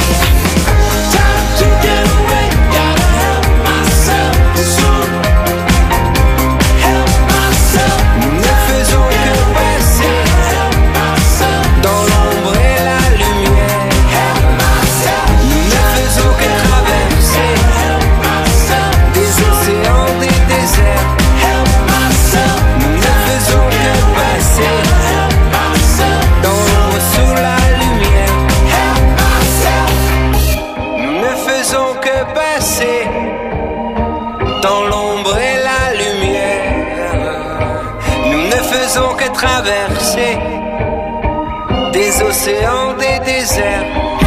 Nous ne faisons que passer dans l'ombre et la lumière. Nous ne faisons que traverser des océans, des déserts. Nous ne faisons que passer dans l'ombre sous la lumière. Nous ne faisons que passer dans l'ombre et la lumière. Nous ne faisons que traverser des océans, des déserts.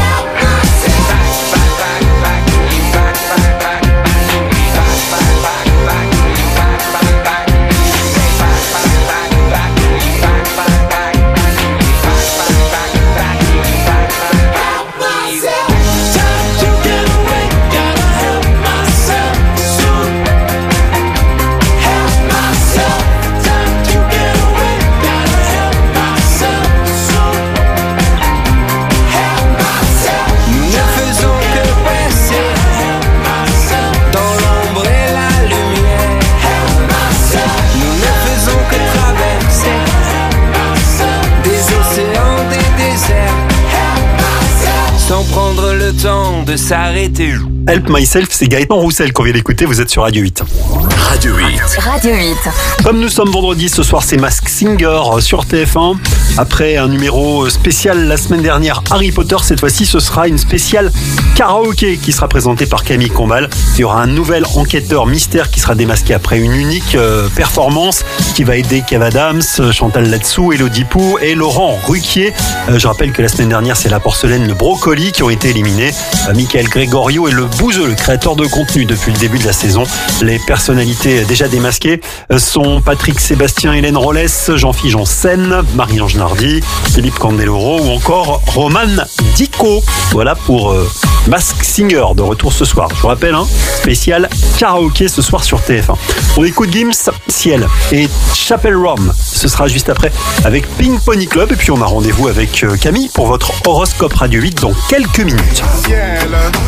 Sans prendre le temps de s'arrêter. Help Myself, c'est Gaëtan Roussel qu'on vient d'écouter, vous êtes sur Radio huit. Radio huit. Radio huit. Comme nous sommes vendredi, ce soir c'est Masked Singer sur T F un. Après un numéro spécial la semaine dernière Harry Potter, cette fois-ci ce sera une spéciale karaoké qui sera présentée par Camille Combal. Il y aura un nouvel enquêteur mystère qui sera démasqué après une unique euh, performance qui va aider Kev Adams, Chantal Latsou, Elodie Pou et Laurent Ruquier. Euh, je rappelle que la semaine dernière c'est la porcelaine, le brocoli qui ont été éliminés. Euh, Michael Gregorio et le Bouzeux, le créateur de contenu depuis le début de la saison. Les personnalités déjà démasquées sont Patrick Sébastien, Hélène Rollès, Jean-Philippe Janssen, Marie-Ange Nardi, Philippe Candeloro ou encore Roman Dico. Voilà pour euh, Masked Singer de retour ce soir. Je vous rappelle, hein, spécial karaoké ce soir sur T F un. On écoute Gims, Ciel et Chapel Rom. Ce sera juste après avec Pink Pony Club et puis on a rendez-vous avec euh, Camille pour votre horoscope Radio huit dans quelques minutes. Ciel,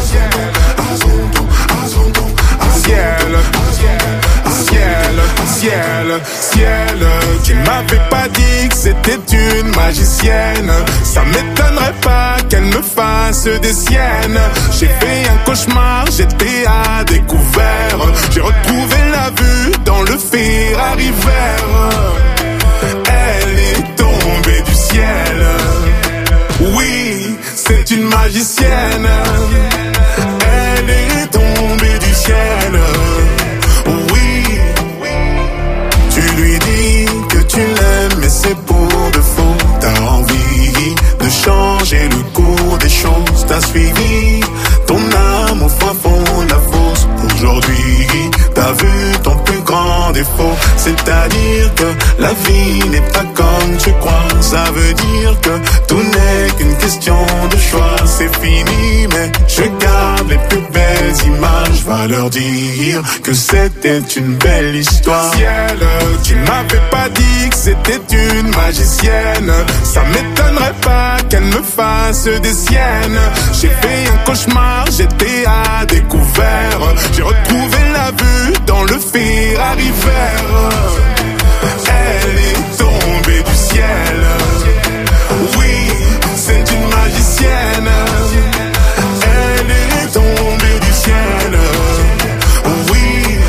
ciel, ciel, ciel, tu m'avais pas dit que c'était une magicienne. Ça m'étonnerait pas qu'elle me fasse des siennes. J'ai fait un cauchemar, j'étais à découvert. J'ai retrouvé la vue dans le Ferrari vert. Elle est tombée du ciel. Oui, c'est une magicienne. Elle est tombée du ciel. Oui, tu lui dis que tu l'aimes, mais c'est pour de faux. T'as envie de changer le cours des choses. T'as suivi ton âme au fin fond de la fosse. Aujourd'hui, t'as vu ton plus grand défaut. C'est-à-dire que la vie n'est pas comme tu crois. Ça veut dire que tout n'est qu'une question de choix. C'est fini, mais je garde les plus belles images. Va leur dire que c'était une belle histoire. Ciel, tu m'avais pas dit dit que c'était une magicienne. Ça m'étonnerait pas qu'elle me fasse des siennes. J'ai fait un cauchemar, j'étais à découvert. J'ai retrouvé la vue dans le Ferrari vert. Elle est tombée du ciel. Oui, c'est une magicienne. Elle est tombée du ciel. Oui.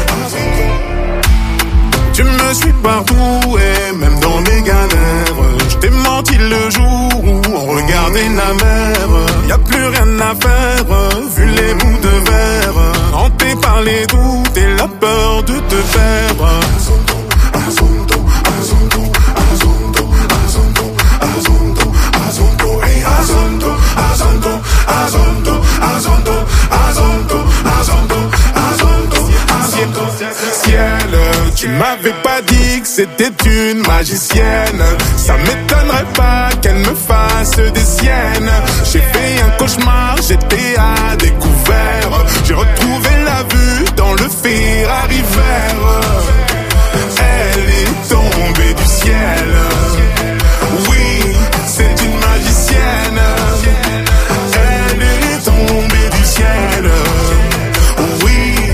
Tu me suis partout et même dans mes galères. Je t'ai menti le jour où on regardait la mer. Y a plus rien à faire, vu les bouts de verre. Hanté par les doutes et la peur de te perdre. Azondo, Azondo, Azondo, Azondo, Azondo, Azondo, hey Azondo, Azondo, Azondo, Azondo, Azondo, Azondo, Azondo, Azondo. Ciel, tu m'avais pas dit que c'était une magicienne. Ça m'étonnerait pas qu'elle me fasse des siennes. J'ai fait un cauchemar, j'étais à découvert. J'ai retrouvé la vue dans le Ferrari vert. Elle est tombée du ciel. Oui, c'est une magicienne. Elle est tombée du ciel. Oui.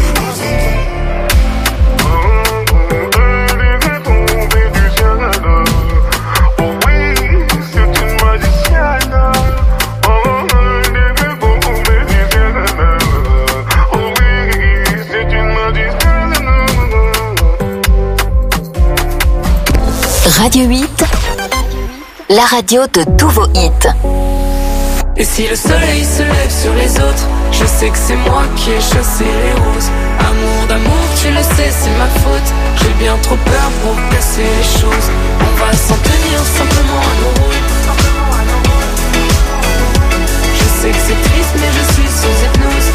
Radio huit, la radio de tous vos hits. Et si le soleil se lève sur les autres, je sais que c'est moi qui ai chassé les roses. Amour d'amour, tu le sais, c'est ma faute. J'ai bien trop peur pour casser les choses. On va s'en tenir simplement à nos rôles. Je sais que c'est triste, mais je suis sous hypnose.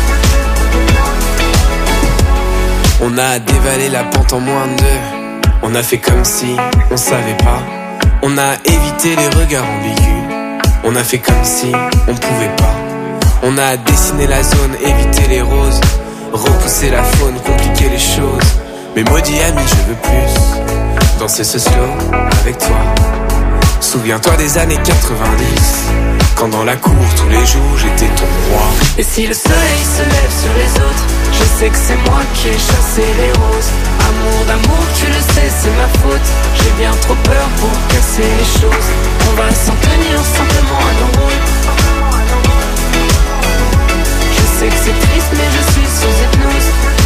On a dévalé la pente en moins de deux. On a fait comme si on savait pas. On a évité les regards ambigus. On a fait comme si on pouvait pas. On a dessiné la zone, évité les roses, repousser la faune, compliquer les choses. Mais maudit ami, je veux plus danser ce slow avec toi. Souviens-toi des années quatre-vingt-dix, quand dans la cour tous les jours j'étais ton roi. Et si le soleil se lève sur les autres, je sais que c'est moi qui ai chassé les roses. Amour d'amour, tu le sais, c'est ma faute. J'ai bien trop peur pour casser les choses. On va s'en tenir simplement à nos rôles. Je sais que c'est triste, mais je suis sous hypnose.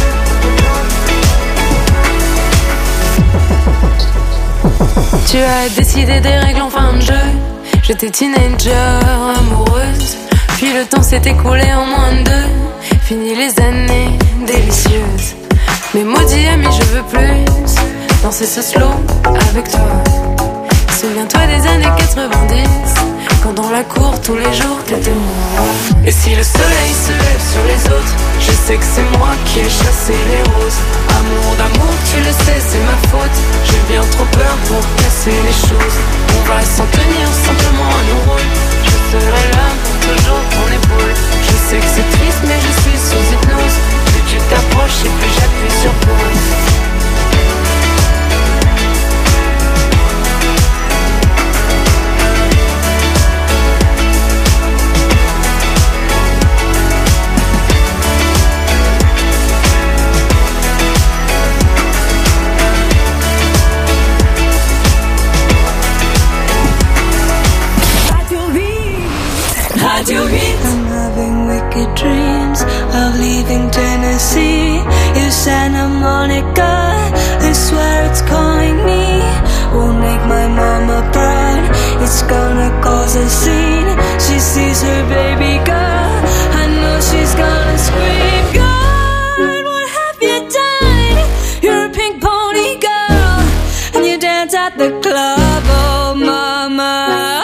Tu as décidé des règles en fin de jeu. J'étais teenager, amoureuse. Puis le temps s'est écoulé en moins de deux. Fini les années délicieuses. Mais maudit ami, je veux plus danser ce slow avec toi. Souviens-toi des années quatre-vingt-dix, quand dans la cour tous les jours t'étais moi. Et si le soleil se lève sur les autres, je sais que c'est moi qui ai chassé les roses. Amour d'amour, tu le sais, c'est ma faute. J'ai bien trop peur pour casser les choses. On va s'en tenir simplement à nos rôles. Je serai là pour toujours ton épaule. Je sais que c'est triste, mais je suis sous hypnose. Plus tu t'approches et plus j'appuie sur pause. Radio huit. I'm having wicked dreams of leaving Tennessee. You Santa Monica, I swear it's calling me. Won't make my mama proud, it's gonna cause a scene. She sees her baby girl, I know she's gonna scream. God, what have you done? You're a pink pony girl, and you dance at the club, oh mama.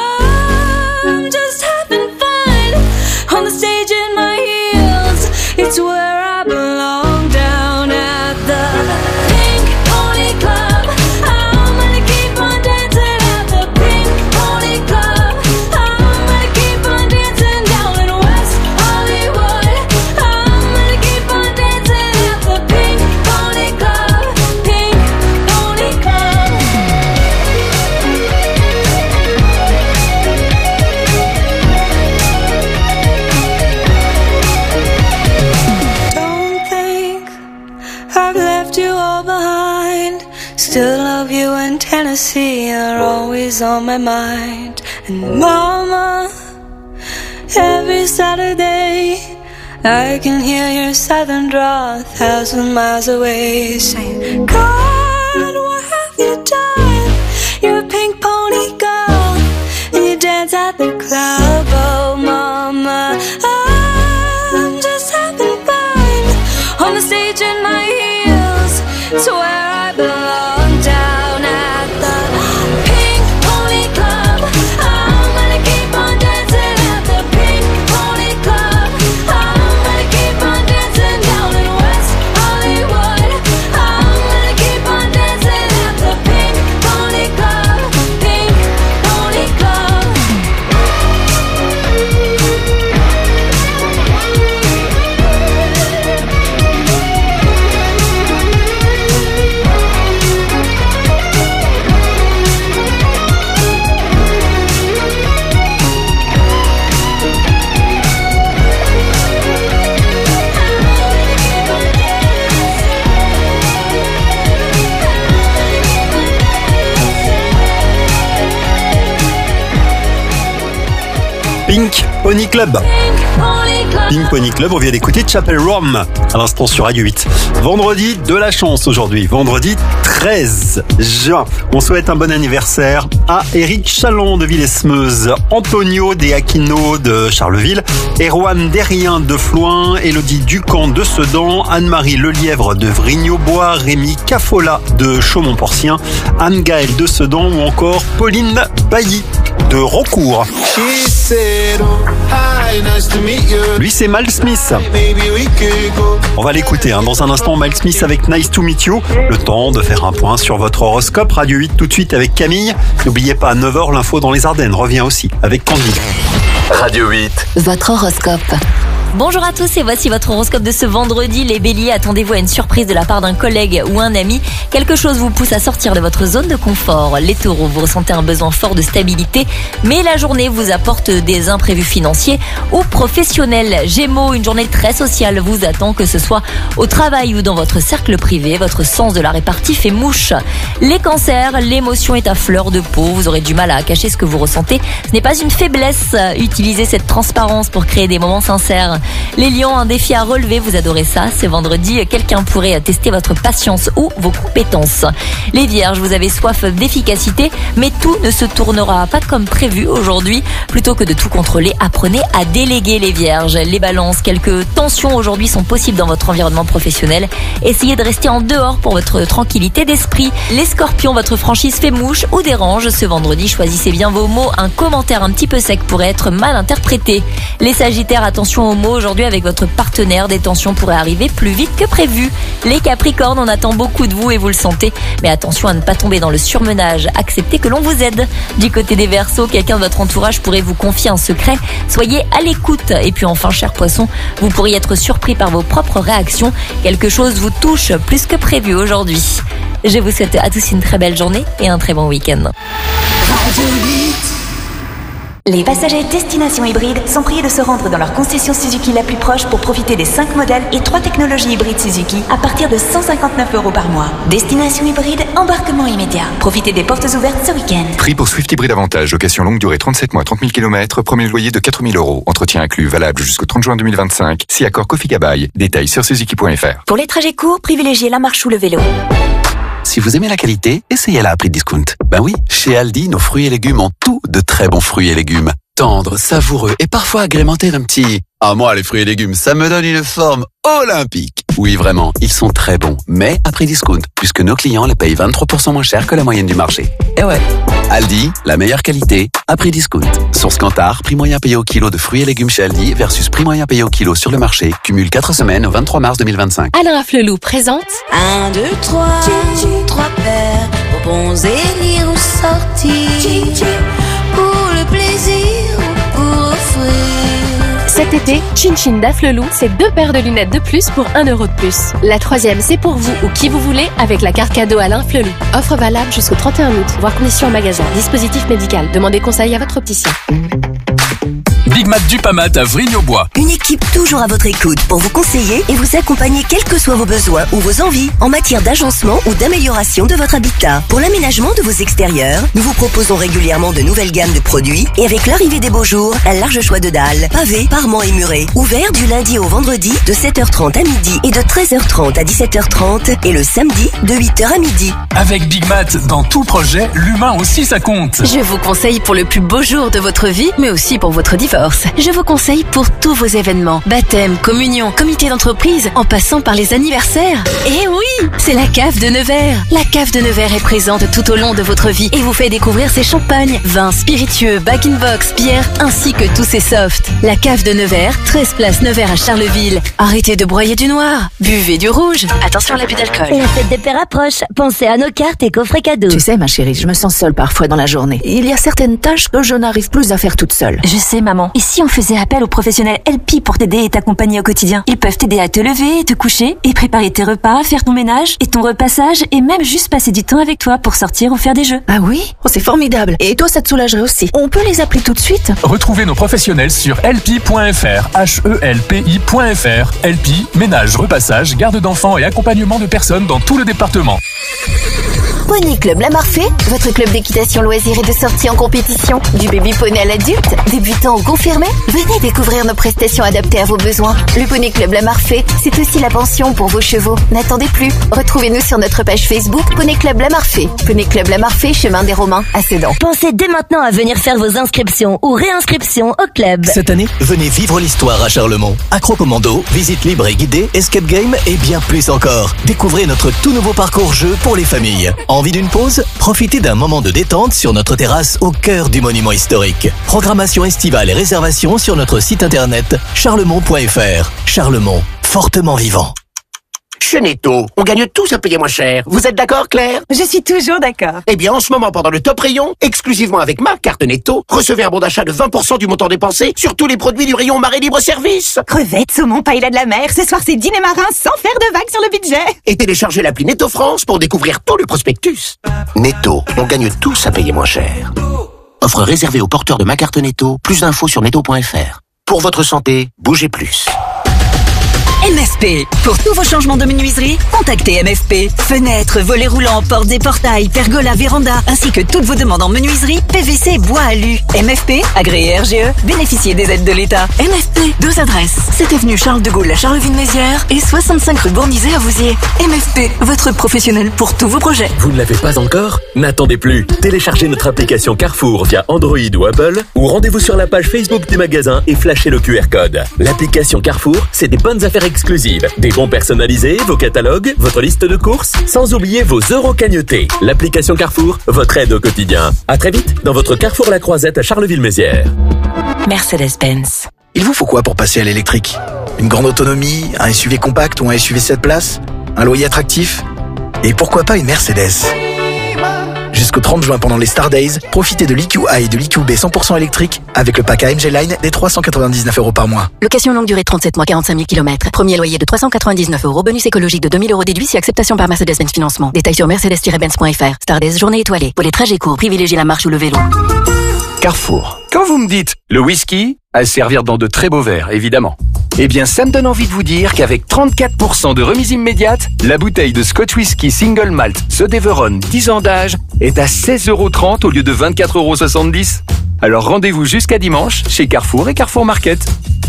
On the stage in my heels, it's where I belong, down at the Pink Pony Club. I'm gonna keep on dancing at the Pink Pony Club. I'm gonna keep on dancing down in West Hollywood. I'm gonna keep on dancing at the Pink Pony Club. Pink Pony Club. love you in Tennessee are always on my mind. And mama, every Saturday I can hear your southern drawl a thousand miles away, saying, God, what have you done? You're a pink pony girl, and you dance at the club. Oh mama, I'm just having fun on the stage in my heels. It's where I belong, down at the Pink Pony Club. I'm gonna keep on dancing at the Pink Pony Club. I'm gonna keep on dancing down in West Hollywood. I'm gonna keep on dancing at the Pink Pony Club. Pink Pony Club. Pink Pony Club. Pink Pony Club, on vient d'écouter Chapel Roan à l'instant sur Radio huit. Vendredi de la chance aujourd'hui, vendredi treize juin. On souhaite un bon anniversaire à Éric Chalon de Villesmeuse, Antonio De Aquino de Charleville, Erwan Derrien de Floin, Élodie Ducamp de Sedan, Anne-Marie Lelièvre de Vrignaubois, Rémi Cafola de Chaumont-Porcien, Anne-Gaëlle de Sedan ou encore Pauline Bailly de Rocourt. Lui c'est Miles Smith. On va l'écouter hein. Dans un instant, Miles Smith avec Nice to Meet You. Le temps de faire un point sur votre horoscope. Radio huit tout de suite avec Camille. N'oubliez pas à neuf heures l'info dans les Ardennes revient aussi avec Candy. Radio huit. Votre horoscope. Bonjour à tous et voici votre horoscope de ce vendredi. Les béliers, attendez-vous à une surprise de la part d'un collègue ou un ami. Quelque chose vous pousse à sortir de votre zone de confort. Les taureaux, vous ressentez un besoin fort de stabilité, mais la journée vous apporte des imprévus financiers ou professionnels. Gémeaux, une journée très sociale vous attend, que ce soit au travail ou dans votre cercle privé. Votre sens de la répartie fait mouche. Les cancers, l'émotion est à fleur de peau. Vous aurez du mal à cacher ce que vous ressentez. Ce n'est pas une faiblesse. Utilisez cette transparence pour créer des moments sincères. Les lions, un défi à relever, vous adorez ça. C'est vendredi, quelqu'un pourrait tester votre patience ou vos compétences. Les vierges, vous avez soif d'efficacité, mais tout ne se tournera pas comme prévu aujourd'hui. Plutôt que de tout contrôler, apprenez à déléguer les vierges. Les balances, quelques tensions aujourd'hui sont possibles dans votre environnement professionnel. Essayez de rester en dehors pour votre tranquillité d'esprit. Les scorpions, votre franchise fait mouche ou dérange. Ce vendredi, choisissez bien vos mots. Un commentaire un petit peu sec pourrait être mal interprété. Les sagittaires, attention aux mots. Aujourd'hui, avec votre partenaire, des tensions pourraient arriver plus vite que prévu. Les capricornes, on attend beaucoup de vous et vous le sentez. Mais attention à ne pas tomber dans le surmenage. Acceptez que l'on vous aide. Du côté des Verseaux, quelqu'un de votre entourage pourrait vous confier un secret. Soyez à l'écoute. Et puis enfin, cher poisson, vous pourriez être surpris par vos propres réactions. Quelque chose vous touche plus que prévu aujourd'hui. Je vous souhaite à tous une très belle journée et un très bon week-end. Les passagers destination hybride sont priés de se rendre dans leur concession Suzuki la plus proche pour profiter des cinq modèles et trois technologies hybrides Suzuki à partir de cent cinquante-neuf euros par mois. Destination hybride, embarquement immédiat. Profitez des portes ouvertes ce week-end. Prix pour Swift Hybrid Avantage, location longue durée trente-sept mois, trente mille kilomètres, premier loyer de quatre mille euros. Entretien inclus, valable jusqu'au trente juin deux mille vingt-cinq. Si accord Kofi Gabaye. Détails sur suzuki point f r. Pour les trajets courts, privilégiez la marche ou le vélo. Si vous aimez la qualité, essayez-la à prix discount. Ben oui, chez Aldi, nos fruits et légumes ont tout de très bons fruits et légumes. Tendres, savoureux et parfois agrémentés d'un petit... Ah, moi, les fruits et légumes, ça me donne une forme olympique. Oui, vraiment, ils sont très bons, mais à prix discount, puisque nos clients les payent vingt-trois pour cent moins cher que la moyenne du marché. Et ouais, Aldi, la meilleure qualité, à prix discount. Source Kantar, prix moyen payé au kilo de fruits et légumes chez Aldi versus prix moyen payé au kilo sur le marché, cumule quatre semaines au vingt-trois mars deux mille vingt-cinq. Alain Flelou présente un, deux, trois, trois paires, bonbons et lire ou sortir, pour le plaisir ou pour offrir. Cet été, Chin Chin d'Afflelou, c'est deux paires de lunettes de plus pour un euro de plus. La troisième, c'est pour vous ou qui vous voulez avec la carte cadeau Alain Flelou. Offre valable jusqu'au trente et un août. Voir conditions en magasin. Dispositif médical. Demandez conseil à votre opticien. Big Mat Dupamat à Vrigne-au-Bois. Une équipe toujours à votre écoute pour vous conseiller et vous accompagner quels que soient vos besoins ou vos envies en matière d'agencement ou d'amélioration de votre habitat. Pour l'aménagement de vos extérieurs, nous vous proposons régulièrement de nouvelles gammes de produits et avec l'arrivée des beaux jours, un large choix de dalles, pavés, parements et murets. Ouvert du lundi au vendredi de sept heures trente à midi et de treize heures trente à dix-sept heures trente et le samedi de huit heures à midi. Avec Big Mat, dans tout projet, l'humain aussi ça compte. Je vous conseille pour le plus beau jour de votre vie, mais aussi pour votre divorce. Je vous conseille pour tous vos événements. Baptême, communion, comité d'entreprise, en passant par les anniversaires. Et oui, c'est la cave de Nevers. La cave de Nevers est présente tout au long de votre vie et vous fait découvrir ses champagnes, vins, spiritueux, back-in-box, bières, ainsi que tous ses softs. La cave de Nevers, treize place Nevers à Charleville. Arrêtez de broyer du noir, buvez du rouge. Attention à l'abus d'alcool. La fête des pères approche. Pensez à nos cartes et coffrets cadeaux. Tu sais, ma chérie, je me sens seule parfois dans la journée. Il y a certaines tâches que je n'arrive plus à faire toute seule. Je sais, maman. Et si on faisait appel aux professionnels L P pour t'aider et t'accompagner au quotidien? Ils peuvent t'aider à te lever, te coucher et préparer tes repas, faire ton ménage et ton repassage et même juste passer du temps avec toi pour sortir ou faire des jeux. Ah oui? Oh, c'est formidable. Et toi, ça te soulagerait aussi. On peut les appeler tout de suite? Retrouvez nos professionnels sur L P point F R, H E L P I point F R. L P, ménage, repassage, garde d'enfants et accompagnement de personnes dans tout le département. Poney Club La Marfée, votre club d'équitation loisirs et de sortie en compétition. Du baby poney à l'adulte, débutant ou confirmé, venez découvrir nos prestations adaptées à vos besoins. Le Poney Club La Marfée, c'est aussi la pension pour vos chevaux. N'attendez plus, retrouvez-nous sur notre page Facebook Poney Club La Marfée. Poney Club La Marfée, chemin des Romains, à Sedan. Pensez dès maintenant à venir faire vos inscriptions ou réinscriptions au club. Cette année, venez vivre l'histoire à Charlemont. Accro Commando, visite libre et guidée, escape game et bien plus encore. Découvrez notre tout nouveau parcours jeu pour les familles. Envie d'une pause? Profitez d'un moment de détente sur notre terrasse au cœur du monument historique. Programmation estivale et réservation sur notre site internet charlemont point F R. Charlemont, fortement vivant. Chez Netto, on gagne tous à payer moins cher. Vous êtes d'accord, Claire? Je suis toujours d'accord. Eh bien, en ce moment, pendant le top rayon, exclusivement avec ma carte Netto, recevez un bon d'achat de vingt pour cent du montant dépensé sur tous les produits du rayon Marée Libre Service. Crevettes, saumon, paella de la mer, ce soir c'est dîner marin sans faire de vagues sur le budget. Et téléchargez l'appli Netto France pour découvrir tout le prospectus. Netto, on gagne tous à payer moins cher. Offre réservée aux porteurs de ma carte Netto. Plus d'infos sur netto point F R. Pour votre santé, bougez plus. M F P. Pour tous vos changements de menuiserie, contactez M F P. Fenêtres, volets roulants, portes et portails, pergolas, vérandas, ainsi que toutes vos demandes en menuiserie, P V C, bois, alu. M F P, agréé R G E, bénéficiez des aides de l'État. M F P, deux adresses. sept avenue Charles de Gaulle à Charleville-Mézières et soixante-cinq rue Bournisé à Vouziers. M F P, votre professionnel pour tous vos projets. Vous ne l'avez pas encore? N'attendez plus. Téléchargez notre application Carrefour via Android ou Apple ou rendez-vous sur la page Facebook du magasin et flashez le Q R code. L'application Carrefour, c'est des bonnes affaires exclusives, des bons personnalisés, vos catalogues, votre liste de courses, sans oublier vos euros cagnotés. L'application Carrefour, votre aide au quotidien. À très vite dans votre Carrefour La Croisette à Charleville-Mézières. Mercedes-Benz. Il vous faut quoi pour passer à l'électrique? Une grande autonomie, un S U V compact ou un S U V sept places? Un loyer attractif? Et pourquoi pas une Mercedes? Jusqu'au trente juin pendant les Star Days, profitez de l'E Q A et de l'E Q B cent pour cent électrique avec le pack A M G Line des trois cent quatre-vingt-dix-neuf euros par mois. Location longue durée trente-sept mois, quarante-cinq mille kilomètres. Premier loyer de trois cent quatre-vingt-dix-neuf euros. Bonus écologique de deux mille euros déduit si acceptation par Mercedes-Benz Financement. Détails sur mercedes tiret benz point F R. Star Days, journée étoilée. Pour les trajets courts, privilégiez la marche ou le vélo. Carrefour. Quand vous me dites le whisky, à servir dans de très beaux verres, évidemment. Eh bien, ça me donne envie de vous dire qu'avec trente-quatre pour cent de remise immédiate, la bouteille de Scotch Whisky Single Malt The Deveron dix ans d'âge est à seize euros trente au lieu de vingt-quatre euros soixante-dix. Alors rendez-vous jusqu'à dimanche chez Carrefour et Carrefour Market.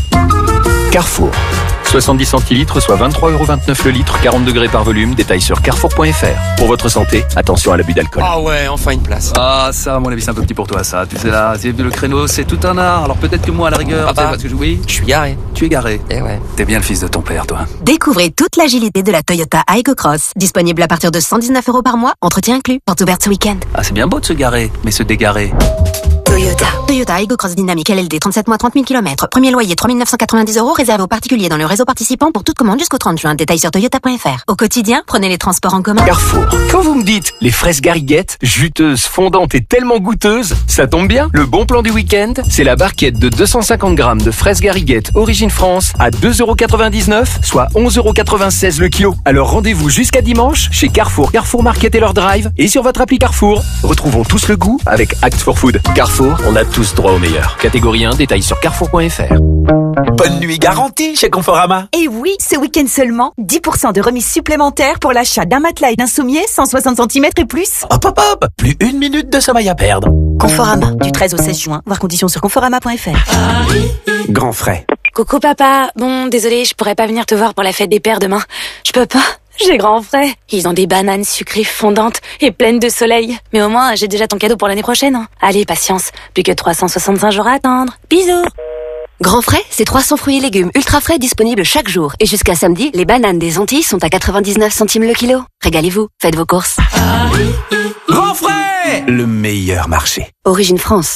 Carrefour. soixante-dix centilitres, soit vingt-trois euros vingt-neuf le litre, quarante degrés par volume. Détail sur carrefour point F R. Pour votre santé, attention à l'abus d'alcool. Ah ouais, enfin une place. Ah ça, à mon avis, c'est un peu petit pour toi, ça. Tu sais là, le créneau, c'est tout un art. Alors peut-être que moi, à la rigueur, ah bah, parce que je, oui, je suis garé. Tu es garé. Eh ouais. T'es bien le fils de ton père, toi. Découvrez toute l'agilité de la Toyota Aygo Cross. Disponible à partir de cent dix-neuf euros par mois. Entretien inclus. Porte ouverte ce week-end. Ah, c'est bien beau de se garer, mais se dégarer. Toyota. Toyota Aygo Cross Dynamique L L D, trente-sept mois, trente mille kilomètres. Premier loyer trois mille neuf cent quatre-vingt-dix euros, réservé aux particuliers dans le réseau participant pour toute commande jusqu'au trente juin. Détails sur toyota point F R. Au quotidien, prenez les transports en commun. Carrefour. Quand vous me dites les fraises gariguettes, juteuses, fondantes et tellement goûteuses, ça tombe bien. Le bon plan du week-end, c'est la barquette de deux cent cinquante grammes de fraises gariguettes Origine France à deux euros quatre-vingt-dix-neuf, soit onze euros quatre-vingt-seize le kilo. Alors rendez-vous jusqu'à dimanche chez Carrefour, Carrefour Market et leur drive et sur votre appli Carrefour. Retrouvons tous le goût avec Act for Food. Carrefour, Carrefour, on a tous droit au meilleur. Catégorie un, détail sur carrefour point f r. Bonne nuit garantie chez Conforama. Et oui, ce week-end seulement, dix pour cent de remise supplémentaire pour l'achat d'un matelas et d'un sommier cent soixante centimètres et plus. Hop hop hop, plus une minute de sommeil à perdre. Conforama, du treize au seize juin, voir conditions sur conforama point f r. Grand frais. Coucou papa, bon désolé, je pourrais pas venir te voir pour la fête des pères demain. Je peux pas, j'ai grand frais. Ils ont des bananes sucrées fondantes et pleines de soleil. Mais au moins, j'ai déjà ton cadeau pour l'année prochaine. Hein. Allez, patience, plus que trois cent soixante-cinq jours à attendre. Bisous. Grand frais, c'est trois cents fruits et légumes ultra frais disponibles chaque jour. Et jusqu'à samedi, les bananes des Antilles sont à quatre-vingt-dix-neuf centimes le kilo. Régalez-vous, faites vos courses. Grand frais, le meilleur marché. Origine France.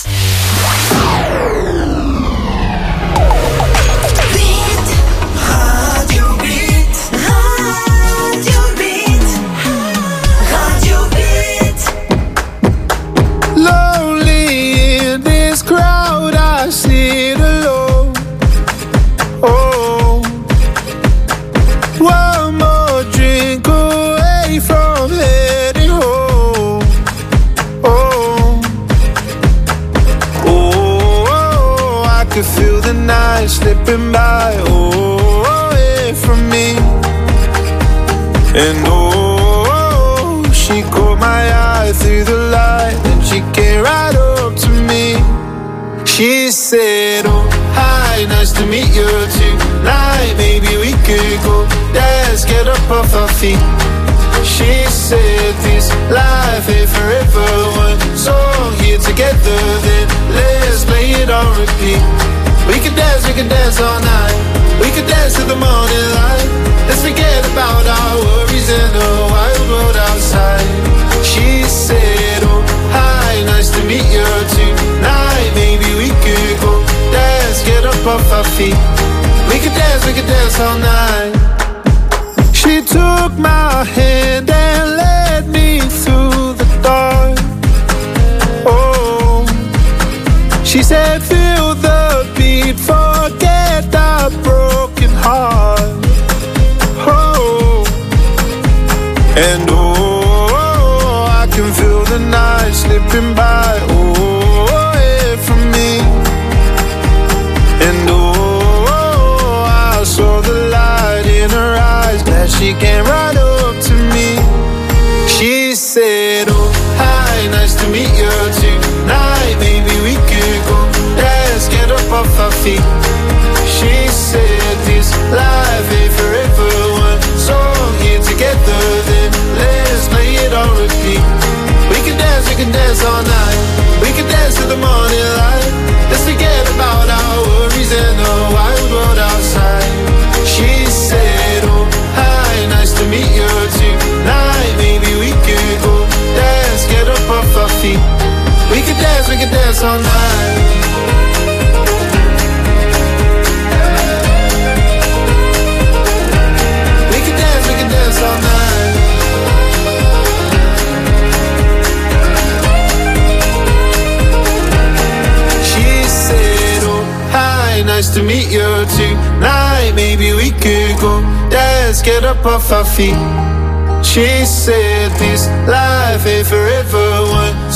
Slipping by, oh, away from me. And oh, she caught my eye through the light, and she came right up to me. She said, oh, hi, nice to meet you tonight. Maybe we could go dance, get up off our feet. She said this life ain't forever. One song here together, then let's play it on repeat. We could dance, we could dance all night. We could dance to the morning light. Let's forget about our worries in the wild world outside. She said, oh, hi, nice to meet you tonight. Maybe we could go dance, get up off our feet. We could dance, we could dance all night. She took my hand and led me through the dark. Oh, she said, feel the beat, forget our broken heart. Oh, and oh, I can feel the night slipping by, oh, away from me. And oh, I saw the light in her eyes, that she came right up to me. She said, oh, hi, nice to meet you tonight. Maybe we could go dance, get up off our feet. She said this life ain't forever. One song here together, then let's play it on repeat. We can dance, we can dance all night. We can dance to the morning light. Let's forget about our worries and the wild world outside. She said, oh, hi, nice to meet you tonight. Maybe we could go dance, get up off our feet. We could dance, we could dance all night. We could dance, we could dance all night. She said, oh, hi, nice to meet you tonight. Maybe we could go dance, get up off our feet. She said this life ain't forever. One